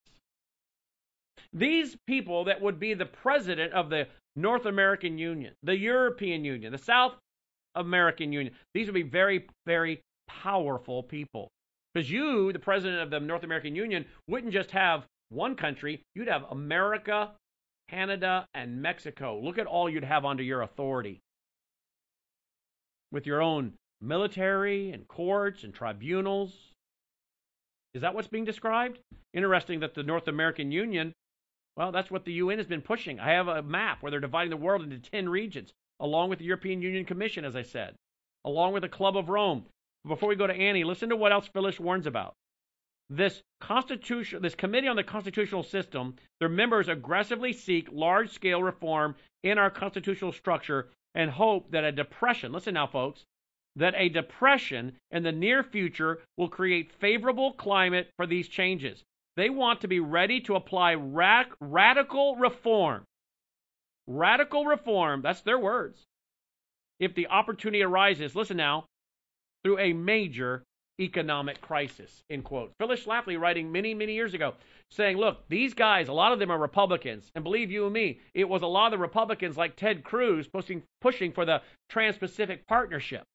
These people that would be the president of the North American Union, the European Union, the South American Union, these would be very, very powerful people. Because you, the president of the North American Union, wouldn't just have one country. You'd have America, Canada, and Mexico. Look at all you'd have under your authority. With your own military and courts and tribunals. Is that what's being described? Interesting that the North American Union, well, that's what the UN has been pushing. I have a map where they're dividing the world into 10 regions, along with the European Union Commission, as I said, along with the Club of Rome. Before we go to Annie, listen to what else Phyllis warns about. This Committee on the Constitutional System, their members aggressively seek large-scale reform in our constitutional structure and hope that a depression, listen now, folks, that a depression in the near future will create favorable climate for these changes. They want to be ready to apply radical reform. Radical reform, that's their words. If the opportunity arises, listen now, through a major economic crisis, end quote. Phyllis Schlafly writing many, many years ago, saying, look, these guys, a lot of them are Republicans. And believe you me, it was a lot of the Republicans like Ted Cruz pushing for the Trans-Pacific Partnership.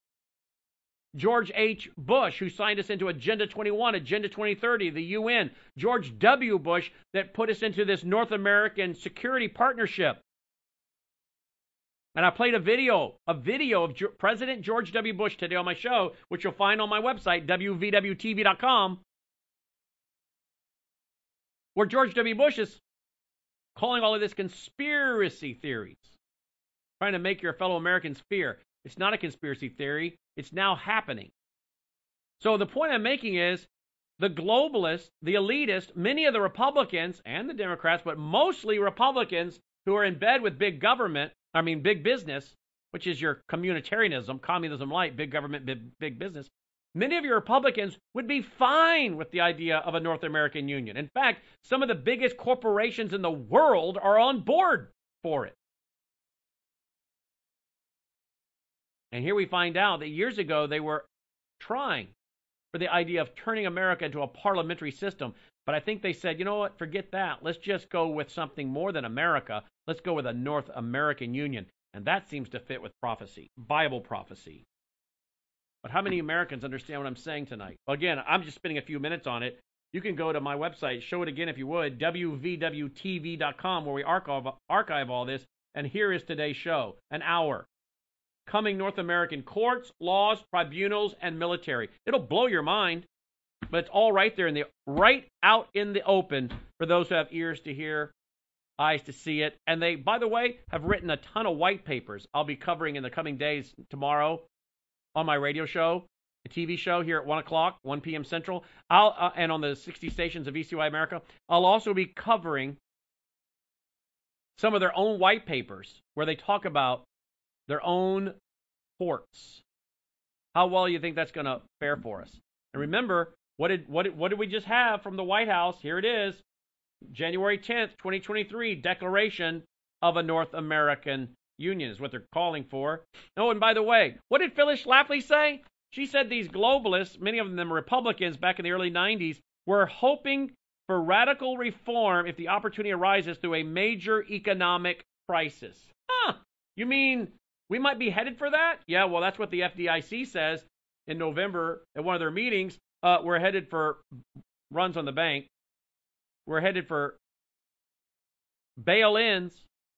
George H. Bush, who signed us into Agenda 21, Agenda 2030, the UN. George W. Bush, that put us into this North American Security Partnership. And I played a video of President George W. Bush today on my show, which you'll find on my website, wvwtv.com, where George W. Bush is calling all of this conspiracy theories, trying to make your fellow Americans fear. It's not a conspiracy theory. It's now happening. So the point I'm making is the globalists, the elitists, many of the Republicans and the Democrats, but mostly Republicans who are in bed with big business, which is your communitarianism, communism light, big government, big business. Many of your Republicans would be fine with the idea of a North American Union. In fact, some of the biggest corporations in the world are on board for it. And here we find out that years ago they were trying for the idea of turning America into a parliamentary system. But I think they said, you know what, forget that. Let's just go with something more than America. Let's go with a North American Union. And that seems to fit with prophecy, Bible prophecy. But how many Americans understand what I'm saying tonight? Well, again, I'm just spending a few minutes on it. You can go to my website, show it again if you would, wvwtv.com, where we archive all this. And here is today's show, an hour. Coming North American courts, laws, tribunals, and military. It'll blow your mind, but it's all right there right out in the open for those who have ears to hear, eyes to see it. And they, by the way, have written a ton of white papers I'll be covering in the coming days tomorrow on my radio show, a TV show here at 1 o'clock, 1 p.m. Central, and on the 60 stations of ECY America. I'll also be covering some of their own white papers where they talk about their own courts. How well you think that's going to fare for us? And remember, what did we just have from the White House? Here it is, January 10th, 2023, Declaration of a North American Union is what they're calling for. Oh, and by the way, what did Phyllis Schlafly say? She said these globalists, many of them Republicans back in the early 90s, were hoping for radical reform if the opportunity arises through a major economic crisis. You mean we might be headed for that? Yeah, well, that's what the FDIC says in November at one of their meetings. We're headed for runs on the bank. We're headed for bail-ins.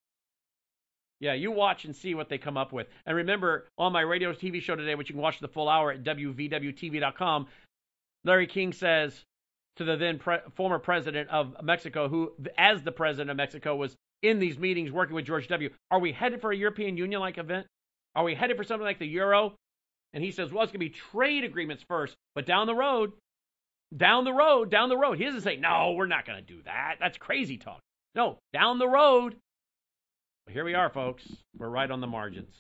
Yeah, you watch and see what they come up with. And remember, on my radio TV show today, which you can watch the full hour at wvwtv.com, Larry King says to the then former president of Mexico, who, as the president of Mexico, was in these meetings working with George W., are we headed for a European Union-like event? Are we headed for something like the Euro? And he says, well, it's going to be trade agreements first, but down the road. He doesn't say, no, we're not going to do that. That's crazy talk. No, down the road. But here we are, folks. We're right on the margins.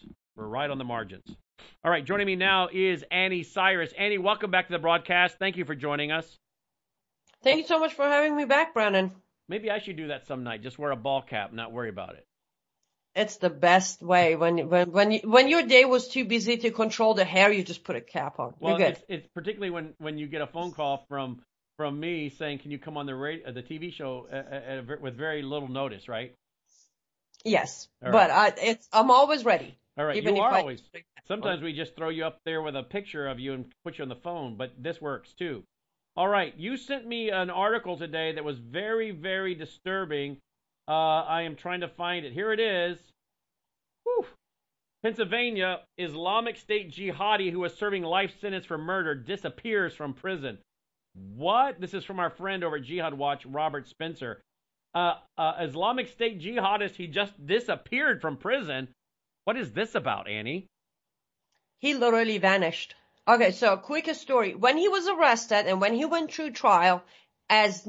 All right, joining me now is Annie Cyrus. Annie, welcome back to the broadcast. Thank you for joining us. Thank you so much for having me back, Brandon. Maybe I should do that some night. Just wear a ball cap, not worry about it. It's the best way. When your day was too busy to control the hair, you just put a cap on. Well, you're good. It's particularly when you get a phone call from me saying, "Can you come on the TV show with very little notice?" Right? Yes, right. But I'm always ready. All right, you are always. Sometimes we just throw you up there with a picture of you and put you on the phone, but this works too. All right, you sent me an article today that was very, very disturbing. I am trying to find it. Here it is. Whew. Pennsylvania, Islamic State jihadi who was serving life sentence for murder disappears from prison. What? This is from our friend over at Jihad Watch, Robert Spencer. Islamic State jihadist, he just disappeared from prison. What is this about, Annie? He literally vanished. Okay, so quick story. When he was arrested and when he went through trial, as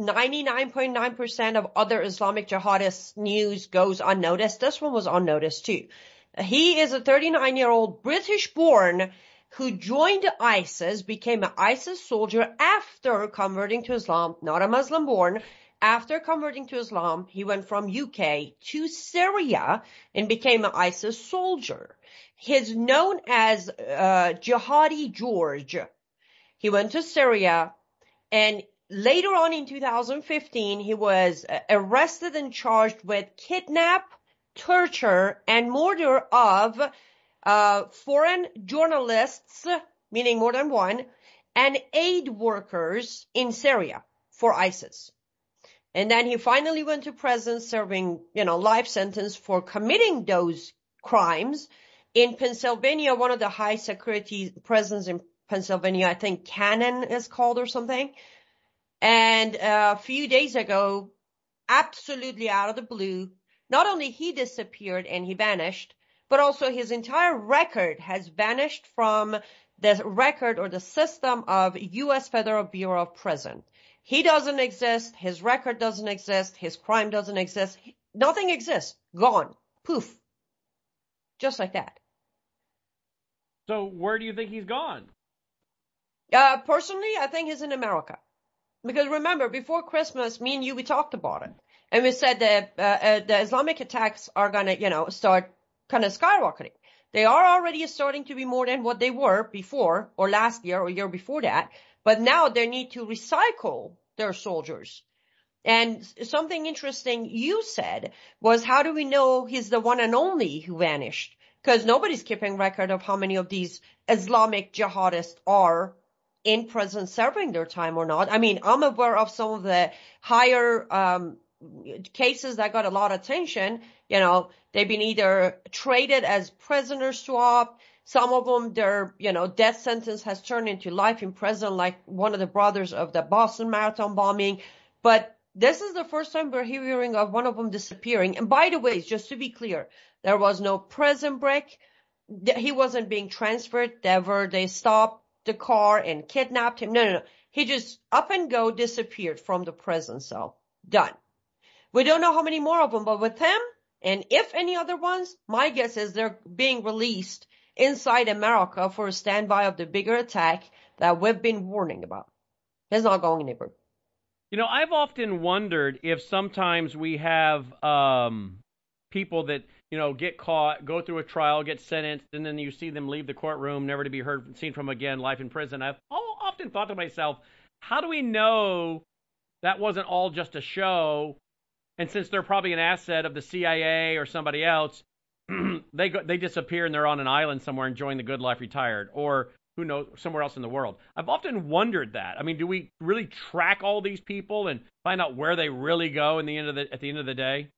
99.9% of other Islamic jihadists news goes unnoticed, this one was unnoticed too. He is a 39-year-old British-born who joined ISIS, became an ISIS soldier after converting to Islam, not a Muslim-born. After converting to Islam, he went from UK to Syria and became an ISIS soldier. He's known as Jihadi George. He went to Syria, and later on in 2015, he was arrested and charged with kidnap, torture, and murder of foreign journalists, meaning more than one, and aid workers in Syria for ISIS. And then he finally went to prison serving, life sentence for committing those crimes in Pennsylvania, one of the high security prisons in Pennsylvania, I think Cannon is called or something. And a few days ago, absolutely out of the blue, not only he disappeared and he vanished, but also his entire record has vanished from the record or the system of U.S. Federal Bureau of Prison. He doesn't exist. His record doesn't exist. His crime doesn't exist. Nothing exists. Gone. Poof. Just like that. So where do you think he's gone? Personally, I think he's in America. Because remember, before Christmas, me and you, we talked about it. And we said that the Islamic attacks are going to, start kind of skyrocketing. They are already starting to be more than what they were before, or last year, or year before that. But now they need to recycle their soldiers. And something interesting you said was, how do we know he's the one and only who vanished? Because nobody's keeping record of how many of these Islamic jihadists are in prison serving their time or not. I mean, I'm aware of some of the higher cases that got a lot of attention. They've been either traded as prisoner swap. Some of them, their, death sentence has turned into life in prison, like one of the brothers of the Boston Marathon bombing. But this is the first time we're hearing of one of them disappearing. And by the way, just to be clear, there was no prison break. He wasn't being transferred. They stopped the car and kidnapped him. No. He just up and go disappeared from the prison cell. Done. We don't know how many more of them, but with him, and if any other ones, my guess is they're being released inside America for a standby of the bigger attack that we've been warning about. It's not going anywhere. I've often wondered if sometimes we have people that, get caught, go through a trial, get sentenced, and then you see them leave the courtroom, never to be seen from again, life in prison. I've often thought to myself, how do we know that wasn't all just a show? And since they're probably an asset of the CIA or somebody else, they disappear and they're on an island somewhere enjoying the good life, retired, or who knows, somewhere else in the world. I've often wondered that. I mean, do we really track all these people and find out where they really go at the end of the day?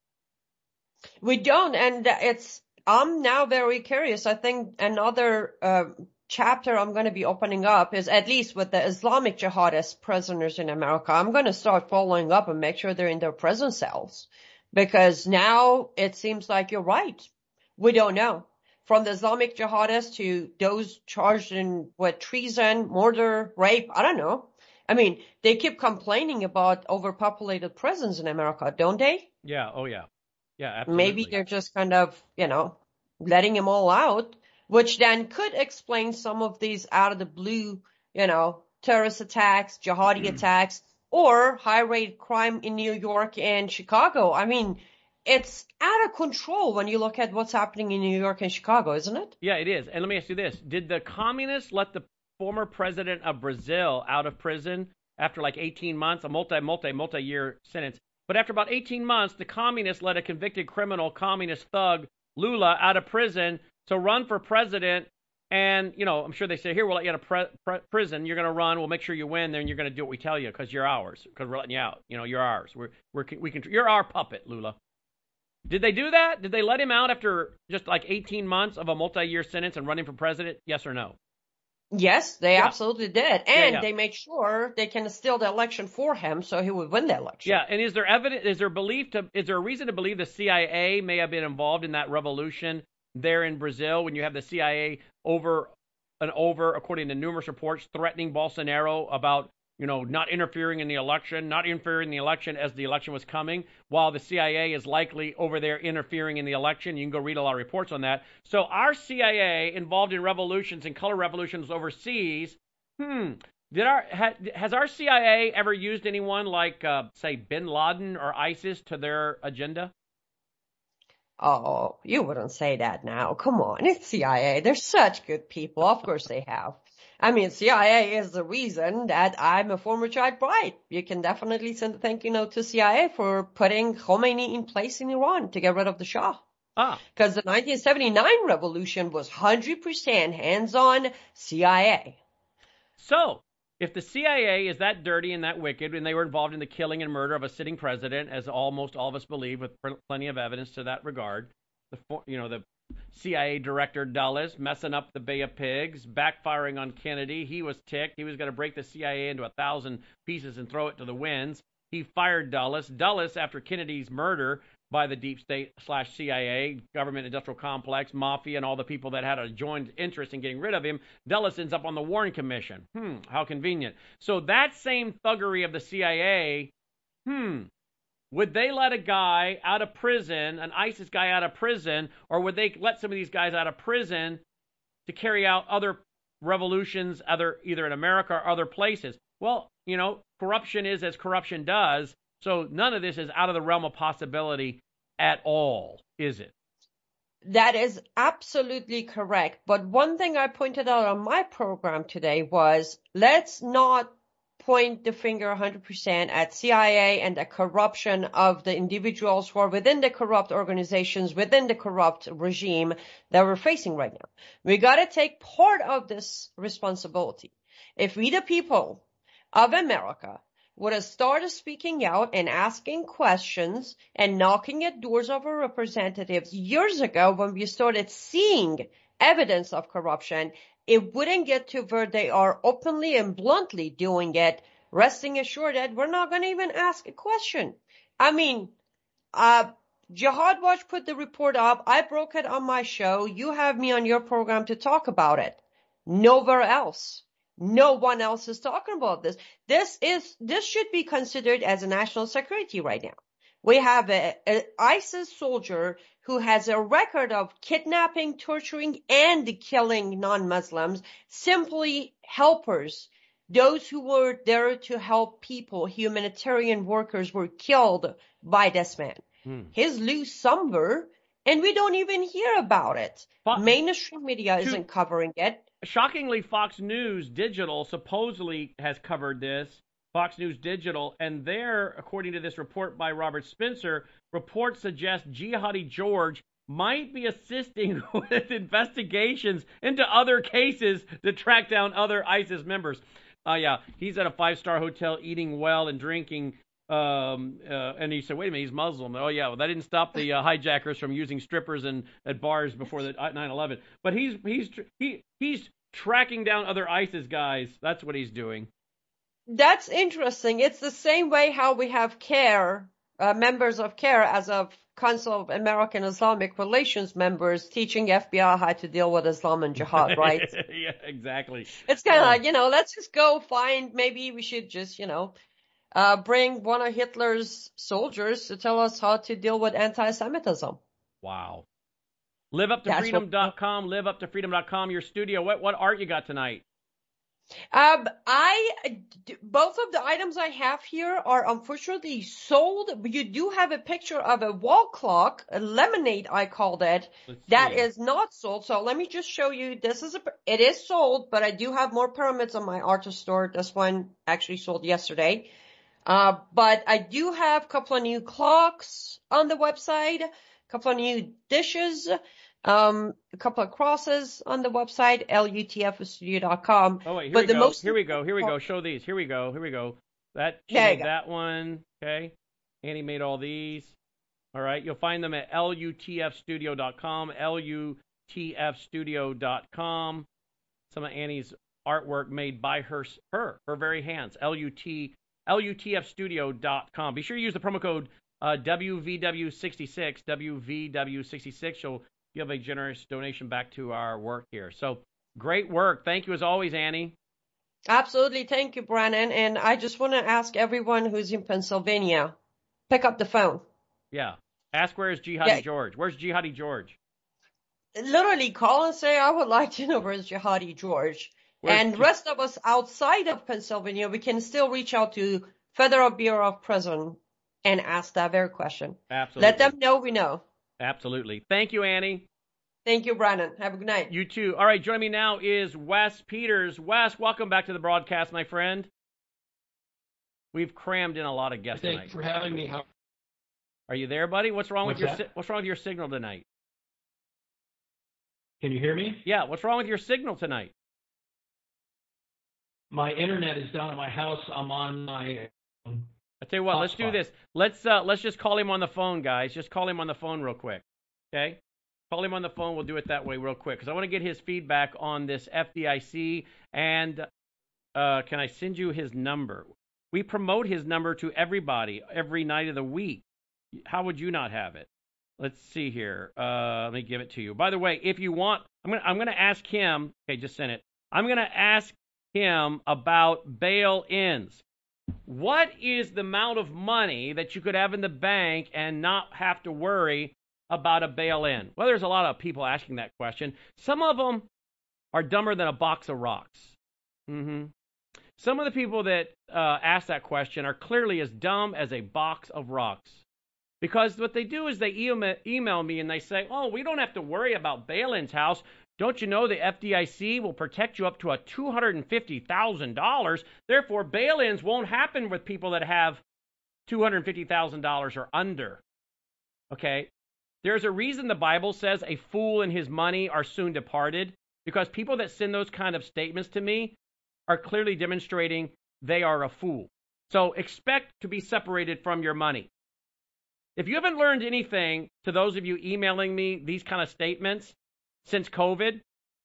We don't, and I'm now very curious. I think another chapter I'm going to be opening up is, at least with the Islamic jihadist prisoners in America, I'm going to start following up and make sure they're in their prison cells, because now it seems like you're right. We don't know. From the Islamic jihadists to those charged with treason, murder, rape, I don't know. I mean, they keep complaining about overpopulated prisons in America, don't they? Yeah, oh yeah. Yeah, absolutely. Maybe they're just kind of, letting them all out, which then could explain some of these out of the blue, terrorist attacks, jihadi attacks, or high-rate crime in New York and Chicago. I mean, it's out of control when you look at what's happening in New York and Chicago, isn't it? Yeah, it is. And let me ask you this. Did the communists let the former president of Brazil out of prison after like 18 months, a multi-year sentence? But after about 18 months, the communists let a convicted criminal, communist thug, Lula, out of prison to run for president. And, I'm sure they say, here, we'll let you out of prison. You're going to run. We'll make sure you win. Then you're going to do what we tell you because you're ours, because we're letting you out. You're ours. You're our puppet, Lula. Did they do that? Did they let him out after just like 18 months of a multi-year sentence and running for president? Yes or no? Yes, they absolutely did. And they made sure they can steal the election for him so he would win the election. Yeah, and is there evidence, is there a reason to believe the CIA may have been involved in that revolution there in Brazil when you have the CIA over, according to numerous reports, threatening Bolsonaro about, not interfering in the election as the election was coming, while the CIA is likely over there interfering in the election. You can go read a lot of reports on that. So our CIA involved in revolutions and color revolutions overseas. Has our CIA ever used anyone like, say, Bin Laden or ISIS to their agenda? Oh, you wouldn't say that now. Come on, it's CIA. They're such good people. Of course they have. I mean, CIA is the reason that I'm a former child bride. You can definitely send a thank you note to CIA for putting Khomeini in place in Iran to get rid of the Shah. Because the 1979 revolution was 100% hands-on CIA. So, if the CIA is that dirty and that wicked, and they were involved in the killing and murder of a sitting president, as almost all of us believe, with plenty of evidence to that regard, the CIA director Dulles messing up the Bay of Pigs, backfiring on Kennedy. He was ticked. He was going to break the CIA into 1,000 pieces and throw it to the winds. He fired Dulles. Dulles, after Kennedy's murder by the deep state / CIA, government industrial complex, mafia, and all the people that had a joint interest in getting rid of him, Dulles ends up on the Warren Commission. How convenient. So that same thuggery of the CIA, would they let a guy out of prison, an ISIS guy out of prison, or would they let some of these guys out of prison to carry out other revolutions, either in America or other places. Well, corruption is as corruption does. So none of this is out of the realm of possibility at all, is it? That is absolutely correct. But one thing I pointed out on my program today was, let's not point the finger 100% at CIA and the corruption of the individuals who are within the corrupt organizations, within the corrupt regime that we're facing right now. We got to take part of this responsibility. If we, the people of America, would have started speaking out and asking questions and knocking at doors of our representatives years ago when we started seeing evidence of corruption, it wouldn't get to where they are openly and bluntly doing it, resting assured that we're not going to even ask a question. I mean, Jihad Watch put the report up. I broke it on my show. You have me on your program to talk about it. Nowhere else. No one else is talking about this. This should be considered as a national security right now. We have a ISIS soldier who has a record of kidnapping, torturing, and killing non-Muslims, simply helpers. Those who were there to help people, humanitarian workers, were killed by this man. He's loose somewhere, and we don't even hear about it. Mainstream media isn't covering it. Shockingly, Fox News Digital supposedly has covered this. Fox News Digital, and there, according to this report by Robert Spencer, reports suggest Jihadi George might be assisting with investigations into other cases to track down other ISIS members. Yeah, he's at a 5-star hotel eating well and drinking, and he said, wait a minute, he's Muslim. Oh, yeah, well, that didn't stop the hijackers from using strippers at bars before the 9/11. But he's tracking down other ISIS guys. That's what he's doing. That's interesting. It's the same way how we have CARE, members of CARE as of Council of American Islamic Relations members teaching FBI how to deal with Islam and jihad, right? Yeah, exactly. It's kind of like, let's just go find, maybe we should just, bring one of Hitler's soldiers to tell us how to deal with anti-Semitism. Wow. LiveUpToFreedom.com, LiveUpToFreedom.com, your studio. What art you got tonight? Both of the items I have here are unfortunately sold, but you do have a picture of a wall clock, a lemonade I called it, that is not sold. So let me just show you. It is sold, but I do have more pyramids on my artist store. This one actually sold yesterday. But I do have a couple of new clocks on the website, a couple of new dishes, a couple of crosses on the website, lutfstudio.com. Oh, wait, here we go. Show these. Here we go. That one. Okay. Annie made all these. All right. You'll find them at lutfstudio.com, lutfstudio.com. Some of Annie's artwork made by her very hands, lutfstudio.com. Be sure to use the promo code WVW66, WVW66. You'll give a generous donation back to our work here. So great work. Thank you as always, Annie. Absolutely. Thank you, Brandon. And I just want to ask everyone who's in Pennsylvania, pick up the phone. Yeah. Ask where's Jihadi George. Where's Jihadi George? Literally call and say, I would like to know where's Jihadi George. And the rest of us outside of Pennsylvania, we can still reach out to Federal Bureau of Prison and ask that very question. Absolutely. Let them know we know. Absolutely. Thank you, Annie. Thank you, Brandon. Have a good night. You too. All right, joining me now is Wes Peters. Wes, welcome back to the broadcast, my friend. We've crammed in a lot of guests tonight. Thanks for having me. Are you there, buddy? What's wrong with your signal tonight? Can you hear me? Yeah, what's wrong with your signal tonight? My internet is down at my house. I'm on my I tell you what, let's do this. Let's just call him on the phone, guys. Just call him on the phone real quick. Okay? Call him on the phone. We'll do it that way real quick because I want to get his feedback on this FDIC. And can I send you his number? We promote his number to everybody every night of the week. How would you not have it? Let's see here. Let me give it to you. By the way, if you want, I'm gonna ask him. Okay, just send it. I'm gonna ask him about bail-ins. What is the amount of money that you could have in the bank and not have to worry about a bail-in? Well, there's a lot of people asking that question. Some of them are dumber than a box of rocks. Mm-hmm. Some of the people that ask that question are clearly as dumb as a box of rocks. Because what they do is they email me and they say, oh, we don't have to worry about bail-ins, House. Don't you know the FDIC will protect you up to $250,000? Therefore, bail-ins won't happen with people that have $250,000 or under. Okay? There's a reason the Bible says a fool and his money are soon departed, because people that send those kind of statements to me are clearly demonstrating they are a fool. So expect to be separated from your money. If you haven't learned anything, to those of you emailing me these kind of statements since COVID,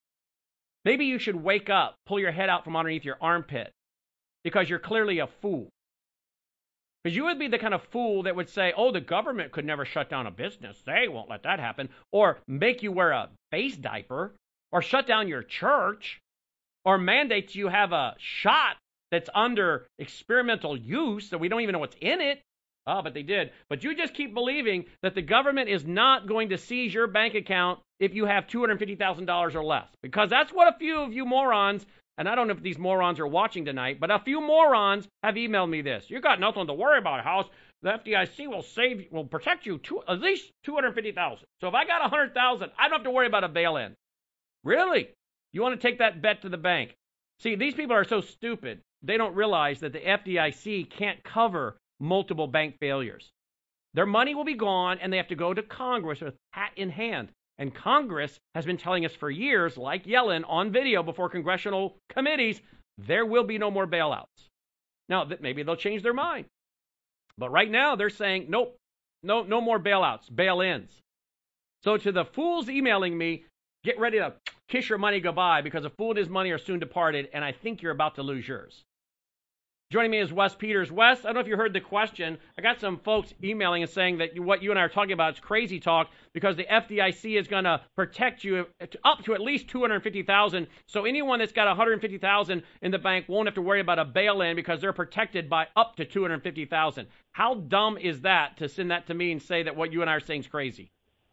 maybe you should wake up, pull your head out from underneath your armpit, because you're clearly a fool. Because you would be the kind of fool that would say, oh, the government could never shut down a business. They won't let that happen. Or make you wear a face diaper, or shut down your church, or mandate you have a shot that's under experimental use that we don't even know what's in it. Oh, but they did. But you just keep believing that the government is not going to seize your bank account if you have $250,000 or less. Because that's what a few of you morons, and I don't know if these morons are watching tonight, but a few morons have emailed me this. You got nothing to worry about, House. The FDIC will protect you at least $250,000. So if I got $100,000, I don't have to worry about a bail-in. Really? You want to take that bet to the bank? See, these people are so stupid, they don't realize that the FDIC can't cover multiple bank failures. Their money will be gone, and they have to go to Congress with hat in hand. And Congress has been telling us for years, like Yellen on video before congressional committees, there will be no more bailouts. Now, maybe they'll change their mind. But right now, they're saying, nope, no more bailouts, bail-ins. So to the fools emailing me, get ready to kiss your money goodbye, because a fool and his money are soon departed, and I think you're about to lose yours. Joining me is Wes Peters. Wes, I don't know if you heard the question. I got some folks emailing and saying that what you and I are talking about is crazy talk, because the FDIC is going to protect you up to at least $250,000. So anyone that's got $150,000 in the bank won't have to worry about a bail-in, because they're protected by up to $250,000. How dumb is that to send that to me and say that what you and I are saying is crazy?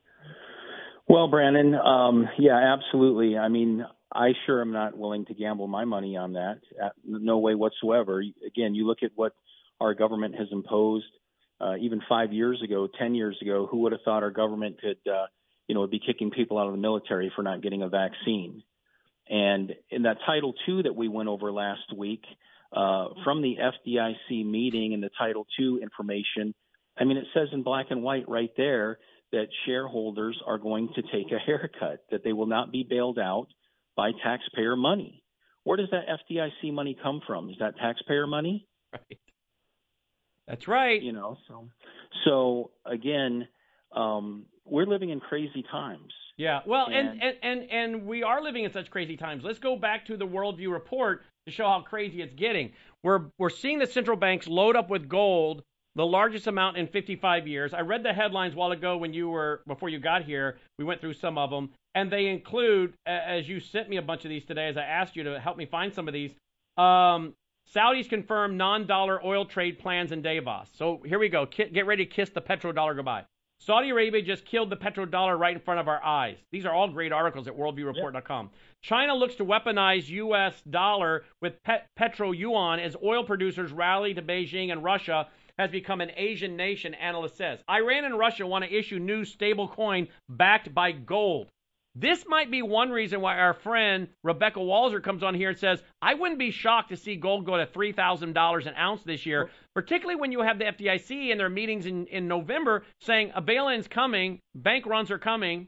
Well, Brandon, yeah, absolutely. I mean, I sure am not willing to gamble my money on that. No way whatsoever. Again, you look at what our government has imposed. Even 5 years ago, 10 years ago, who would have thought our government could, be kicking people out of the military for not getting a vaccine? And in that Title II that we went over last week, from the FDIC meeting and the Title II information, I mean, it says in black and white right there that shareholders are going to take a haircut, that they will not be bailed out by taxpayer money. Where does that FDIC money come from? Is that taxpayer money? Right. That's right. So again, we're living in crazy times. Yeah. Well, and we are living in such crazy times. Let's go back to the Worldview report to show how crazy it's getting. We're seeing the central banks load up with gold, the largest amount in 55 years. I read the headlines a while ago before you got here. We went through some of them, and they include, as you sent me a bunch of these today, as I asked you to help me find some of these, Saudis confirm non-dollar oil trade plans in Davos. So here we go. Get ready to kiss the petrodollar goodbye. Saudi Arabia just killed the petrodollar right in front of our eyes. These are all great articles at worldviewreport.com. Yep. China looks to weaponize U.S. dollar with petro yuan as oil producers rally to Beijing, and Russia has become an Asian nation, analyst says. Iran and Russia want to issue new stable coin backed by gold. This might be one reason why our friend Rebecca Walzer comes on here and says, I wouldn't be shocked to see gold go to $3,000 an ounce this year, particularly when you have the FDIC in their meetings in November saying a bail-in's coming, bank runs are coming.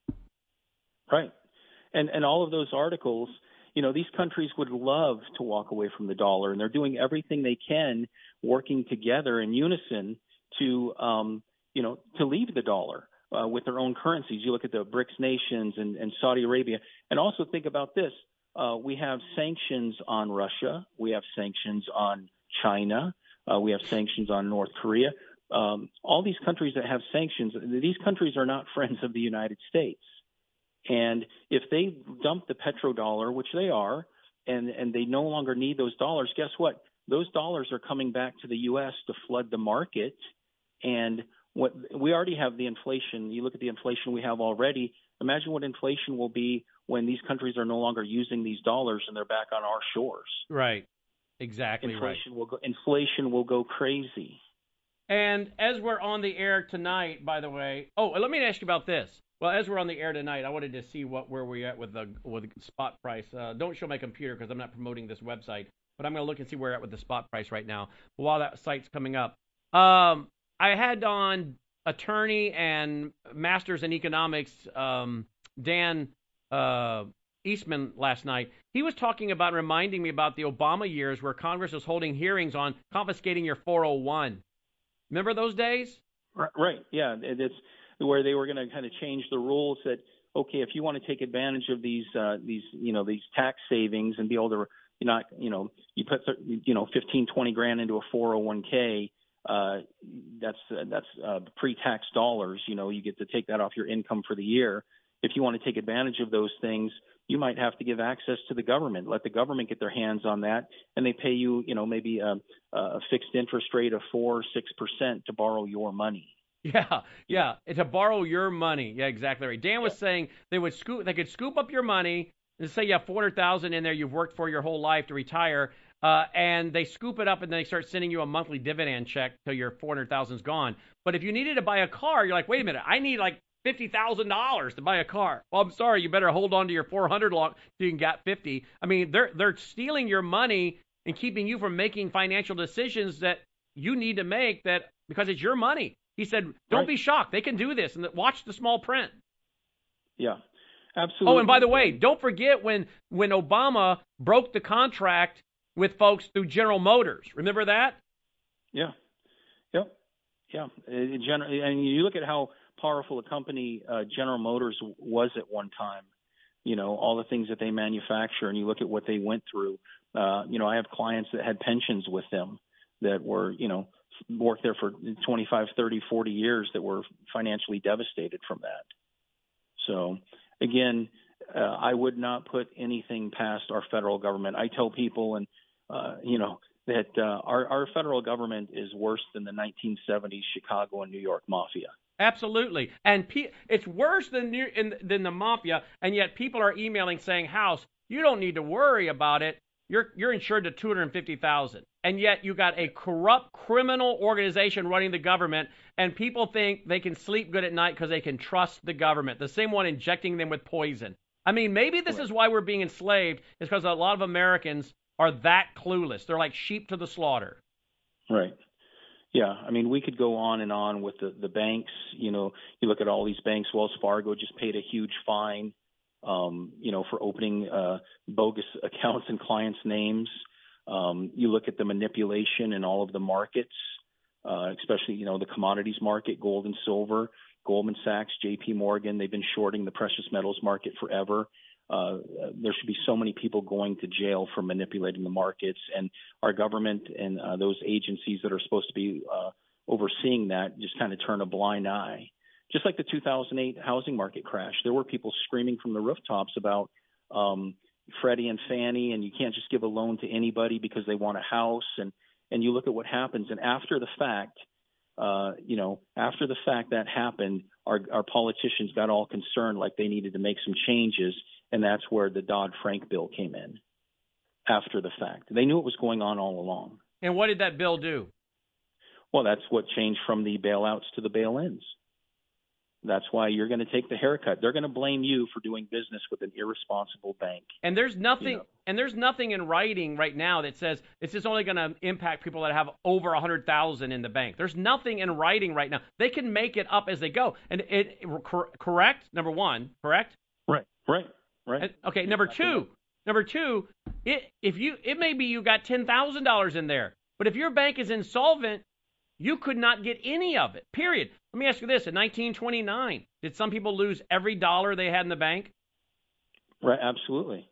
Right. And all of those articles, these countries would love to walk away from the dollar, and they're doing everything they can, working together in unison to leave the dollar. With their own currencies. You look at the BRICS nations and Saudi Arabia. And also think about this. We have sanctions on Russia. We have sanctions on China. We have sanctions on North Korea. All these countries that have sanctions, these countries are not friends of the United States. And if they dump the petrodollar, which they are, and they no longer need those dollars, guess what? Those dollars are coming back to the U.S. to flood the market. And what we already have the inflation. You look at the inflation we have already. Imagine what inflation will be when these countries are no longer using these dollars and they're back on our shores. Right. Exactly Inflation right. Inflation will go crazy. And as we're on the air tonight, by the way, let me ask you about this. Well, as we're on the air tonight, I wanted to see where we're at with the spot price. Don't show my computer because I'm not promoting this website, but I'm going to look and see where we're at with the spot price right now. But while that site's coming up, I had on attorney and master's in economics, Dan Eastman last night. He was talking about, reminding me about the Obama years where Congress was holding hearings on confiscating your 401. Remember those days? Right. Yeah. It's where they were going to kind of change the rules that, okay, if you want to take advantage of these tax savings and be able to, you put, 15, 20 grand into a 401k, that's pre-tax dollars. You get to take that off your income for the year. If you want to take advantage of those things, you might have to give access to the government, let the government get their hands on that, and they pay you, maybe a fixed interest rate of 4 or 6% to borrow your money. Yeah, to borrow your money. Yeah, exactly right. Dan was saying they could scoop up your money and say you have $400,000 in there you've worked for your whole life to retire, and they scoop it up and then they start sending you a monthly dividend check till your $400,000 is gone. But if you needed to buy a car, you're like, wait a minute, I need like $50,000 to buy a car. Well, I'm sorry, you better hold on to your 400 long so you can get 50. I mean, they're stealing your money and keeping you from making financial decisions that you need to make because it's your money. He said, don't be shocked. They can do this. And watch the small print. Yeah, absolutely. Oh, and by the way, don't forget when Obama broke the contract with folks through General Motors. Remember that? Yeah. Yep. Yeah. And you look at how powerful a company General Motors was at one time. All the things that they manufacture, and you look at what they went through. I have clients that had pensions with them that were, worked there for 25, 30, 40 years that were financially devastated from that. So, again, I would not put anything past our federal government. I tell people, and that our federal government is worse than the 1970s Chicago and New York mafia. Absolutely. And it's worse than the mafia, and yet people are emailing saying, House, you don't need to worry about it. You're insured to $250,000. And yet you got a corrupt criminal organization running the government, and people think they can sleep good at night because they can trust the government, the same one injecting them with poison. I mean, maybe this is why we're being enslaved, is because a lot of Americans are that clueless. They're like sheep to the slaughter. Right. Yeah, I mean, we could go on and on with the banks. You look at all these banks. Wells Fargo just paid a huge fine, for opening bogus accounts in clients' names. You look at the manipulation in all of the markets, especially, the commodities market, gold and silver, Goldman Sachs, JP Morgan. They've been shorting the precious metals market forever. There should be so many people going to jail for manipulating the markets, and our government and those agencies that are supposed to be overseeing that just kind of turn a blind eye. Just like the 2008 housing market crash, there were people screaming from the rooftops about Freddie and Fannie, and you can't just give a loan to anybody because they want a house. And you look at what happens, and after the fact, that happened, our politicians got all concerned like they needed to make some changes. And that's where the Dodd-Frank bill came in after the fact. They knew it was going on all along. And what did that bill do? Well, that's what changed from the bailouts to the bail-ins. That's why you're going to take the haircut. They're going to blame you for doing business with an irresponsible bank. And there's nothing in writing right now that says it's just only going to impact people that have over 100,000 in the bank. There's nothing in writing right now. They can make it up as they go. And correct? Number one, correct? Right. Okay. Number two, it may be you got $10,000 in there, but if your bank is insolvent, you could not get any of it. Period. Let me ask you this: in 1929, did some people lose every dollar they had in the bank? Right. Absolutely.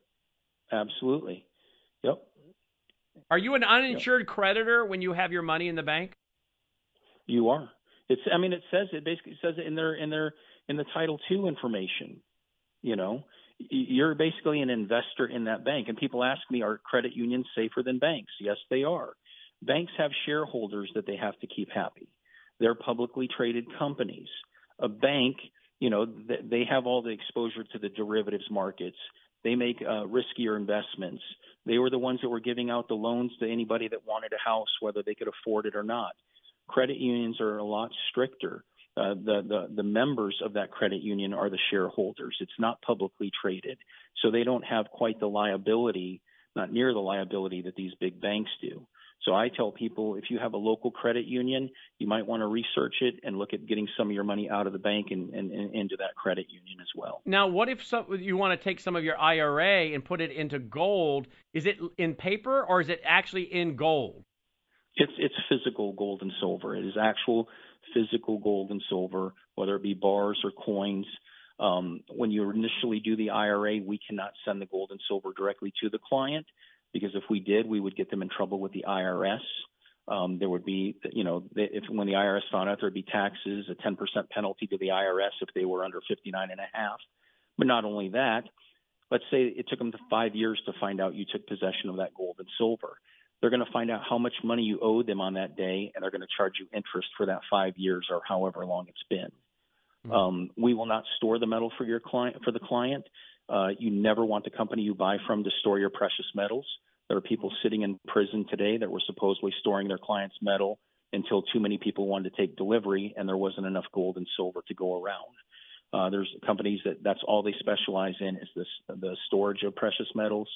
Yep. Are you an uninsured creditor when you have your money in the bank? You are. It basically says it in the Title II information. You're basically an investor in that bank. And people ask me, are credit unions safer than banks? Yes, they are. Banks have shareholders that they have to keep happy. They're publicly traded companies. A bank, they have all the exposure to the derivatives markets. They make riskier investments. They were the ones that were giving out the loans to anybody that wanted a house, whether they could afford it or not. Credit unions are a lot stricter. The members of that credit union are the shareholders. It's not publicly traded. So they don't have quite the liability, not near the liability that these big banks do. So I tell people, if you have a local credit union, you might want to research it and look at getting some of your money out of the bank and into that credit union as well. Now, what if you want to take some of your IRA and put it into gold? Is it in paper or is it actually in gold? It's physical gold and silver. It is actual physical gold and silver, whether it be bars or coins. When you initially do the IRA, we cannot send the gold and silver directly to the client, because if we did, we would get them in trouble with the IRS. There would be, when the IRS found out, there would be taxes, a 10% penalty to the IRS if they were under 59.5. But not only that, let's say it took them 5 years to find out you took possession of that gold and silver. They're going to find out how much money you owed them on that day, and they're going to charge you interest for that 5 years or however long it's been. Mm-hmm. We will not store the metal for the client. You never want the company you buy from to store your precious metals. There are people sitting in prison today that were supposedly storing their clients' metal until too many people wanted to take delivery and there wasn't enough gold and silver to go around. There's companies that's all they specialize in is the storage of precious metals,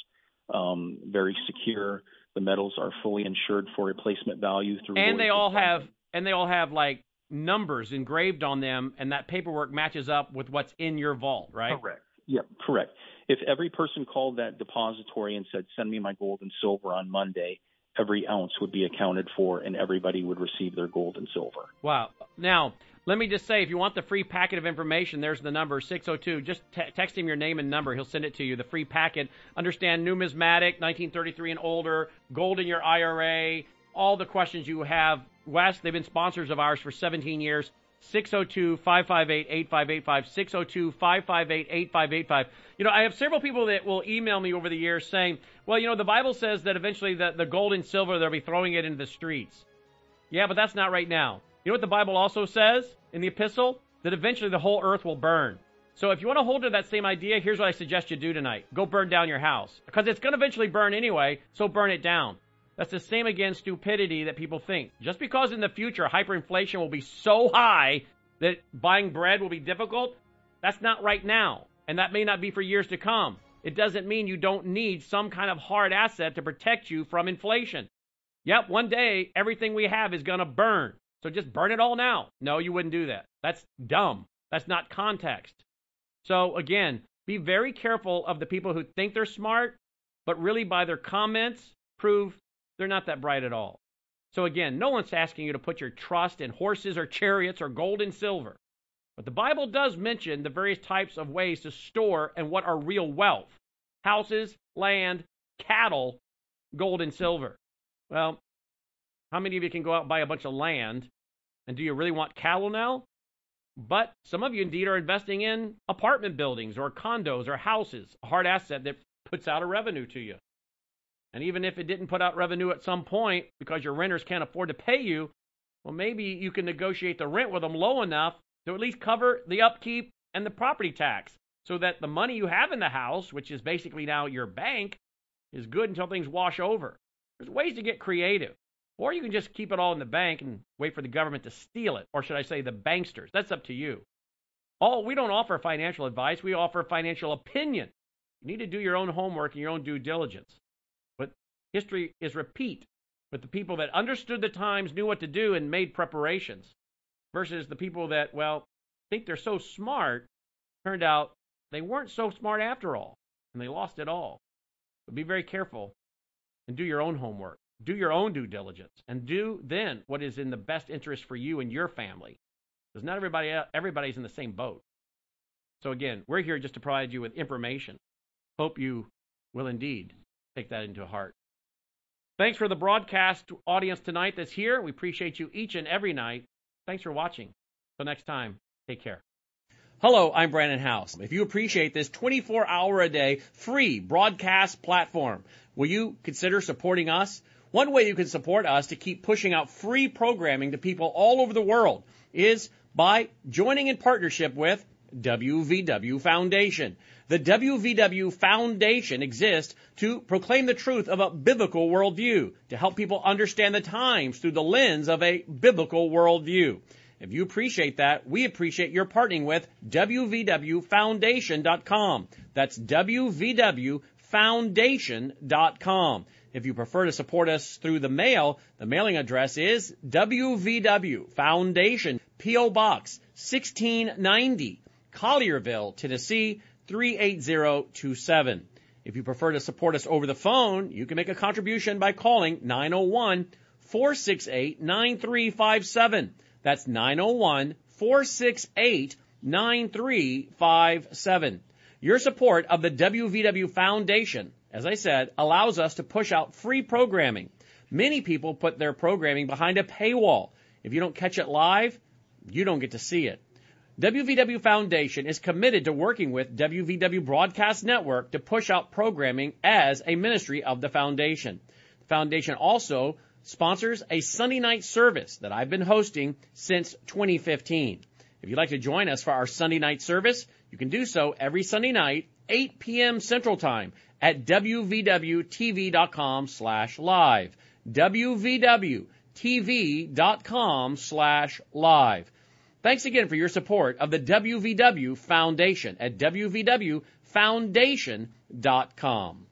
very secure. The metals are fully insured for replacement value through. And they all have like numbers engraved on them, and that paperwork matches up with what's in your vault, right? Correct. Yep, correct. If every person called that depository and said, "Send me my gold and silver on Monday," every ounce would be accounted for, and everybody would receive their gold and silver. Wow. Now, let me just say, if you want the free packet of information, there's the number, 602. Just text him your name and number. He'll send it to you, the free packet. Understand numismatic, 1933 and older, gold in your IRA, all the questions you have. Wes, they've been sponsors of ours for 17 years. 602-558-8585, 602-558-8585. I have several people that will email me over the years saying, well, the Bible says that eventually the gold and silver, they'll be throwing it into the streets. Yeah, but that's not right now. You know what the Bible also says in the epistle? That eventually the whole earth will burn. So if you want to hold to that same idea, here's what I suggest you do tonight. Go burn down your house. Because it's going to eventually burn anyway, so burn it down. That's the same, again, stupidity that people think. Just because in the future hyperinflation will be so high that buying bread will be difficult, that's not right now. And that may not be for years to come. It doesn't mean you don't need some kind of hard asset to protect you from inflation. Yep, one day everything we have is going to burn. So just burn it all now. No, you wouldn't do that. That's dumb. That's not context. So again, be very careful of the people who think they're smart, but really by their comments prove they're not that bright at all. So again, no one's asking you to put your trust in horses or chariots or gold and silver. But the Bible does mention the various types of ways to store and what are real wealth. Houses, land, cattle, gold and silver. Well, how many of you can go out and buy a bunch of land? And do you really want cattle now? But some of you indeed are investing in apartment buildings or condos or houses, a hard asset that puts out a revenue to you. And even if it didn't put out revenue at some point because your renters can't afford to pay you, well, maybe you can negotiate the rent with them low enough to at least cover the upkeep and the property tax so that the money you have in the house, which is basically now your bank, is good until things wash over. There's ways to get creative. Or you can just keep it all in the bank and wait for the government to steal it. Or should I say the banksters? That's up to you. We don't offer financial advice. We offer financial opinion. You need to do your own homework and your own due diligence. But history is repeat with the people that understood the times, knew what to do, and made preparations versus the people that, think they're so smart. Turned out they weren't so smart after all, and they lost it all. But be very careful and do your own homework. Do your own due diligence, and do then what is in the best interest for you and your family. Because not everybody's in the same boat. So again, we're here just to provide you with information. Hope you will indeed take that into heart. Thanks for the broadcast audience tonight that's here. We appreciate you each and every night. Thanks for watching. Till next time, take care. Hello, I'm Brandon House. If you appreciate this 24-hour-a-day free broadcast platform, will you consider supporting us? One way you can support us to keep pushing out free programming to people all over the world is by joining in partnership with WVW Foundation. The WVW Foundation exists to proclaim the truth of a biblical worldview, to help people understand the times through the lens of a biblical worldview. If you appreciate that, we appreciate your partnering with WVWFoundation.com. That's WVWFoundation.com. If you prefer to support us through the mail, the mailing address is WVW Foundation, P.O. Box 1690, Collierville, Tennessee 38027. If you prefer to support us over the phone, you can make a contribution by calling 901-468-9357. That's 901-468-9357. Your support of the WVW Foundation, as I said, allows us to push out free programming. Many people put their programming behind a paywall. If you don't catch it live, you don't get to see it. WVW Foundation is committed to working with WVW Broadcast Network to push out programming as a ministry of the Foundation. The Foundation also sponsors a Sunday night service that I've been hosting since 2015. If you'd like to join us for our Sunday night service, you can do so every Sunday night, 8 p.m. Central Time at wvwtv.com/live. wvwtv.com/live. Thanks again for your support of the WVW Foundation at wvwfoundation.com.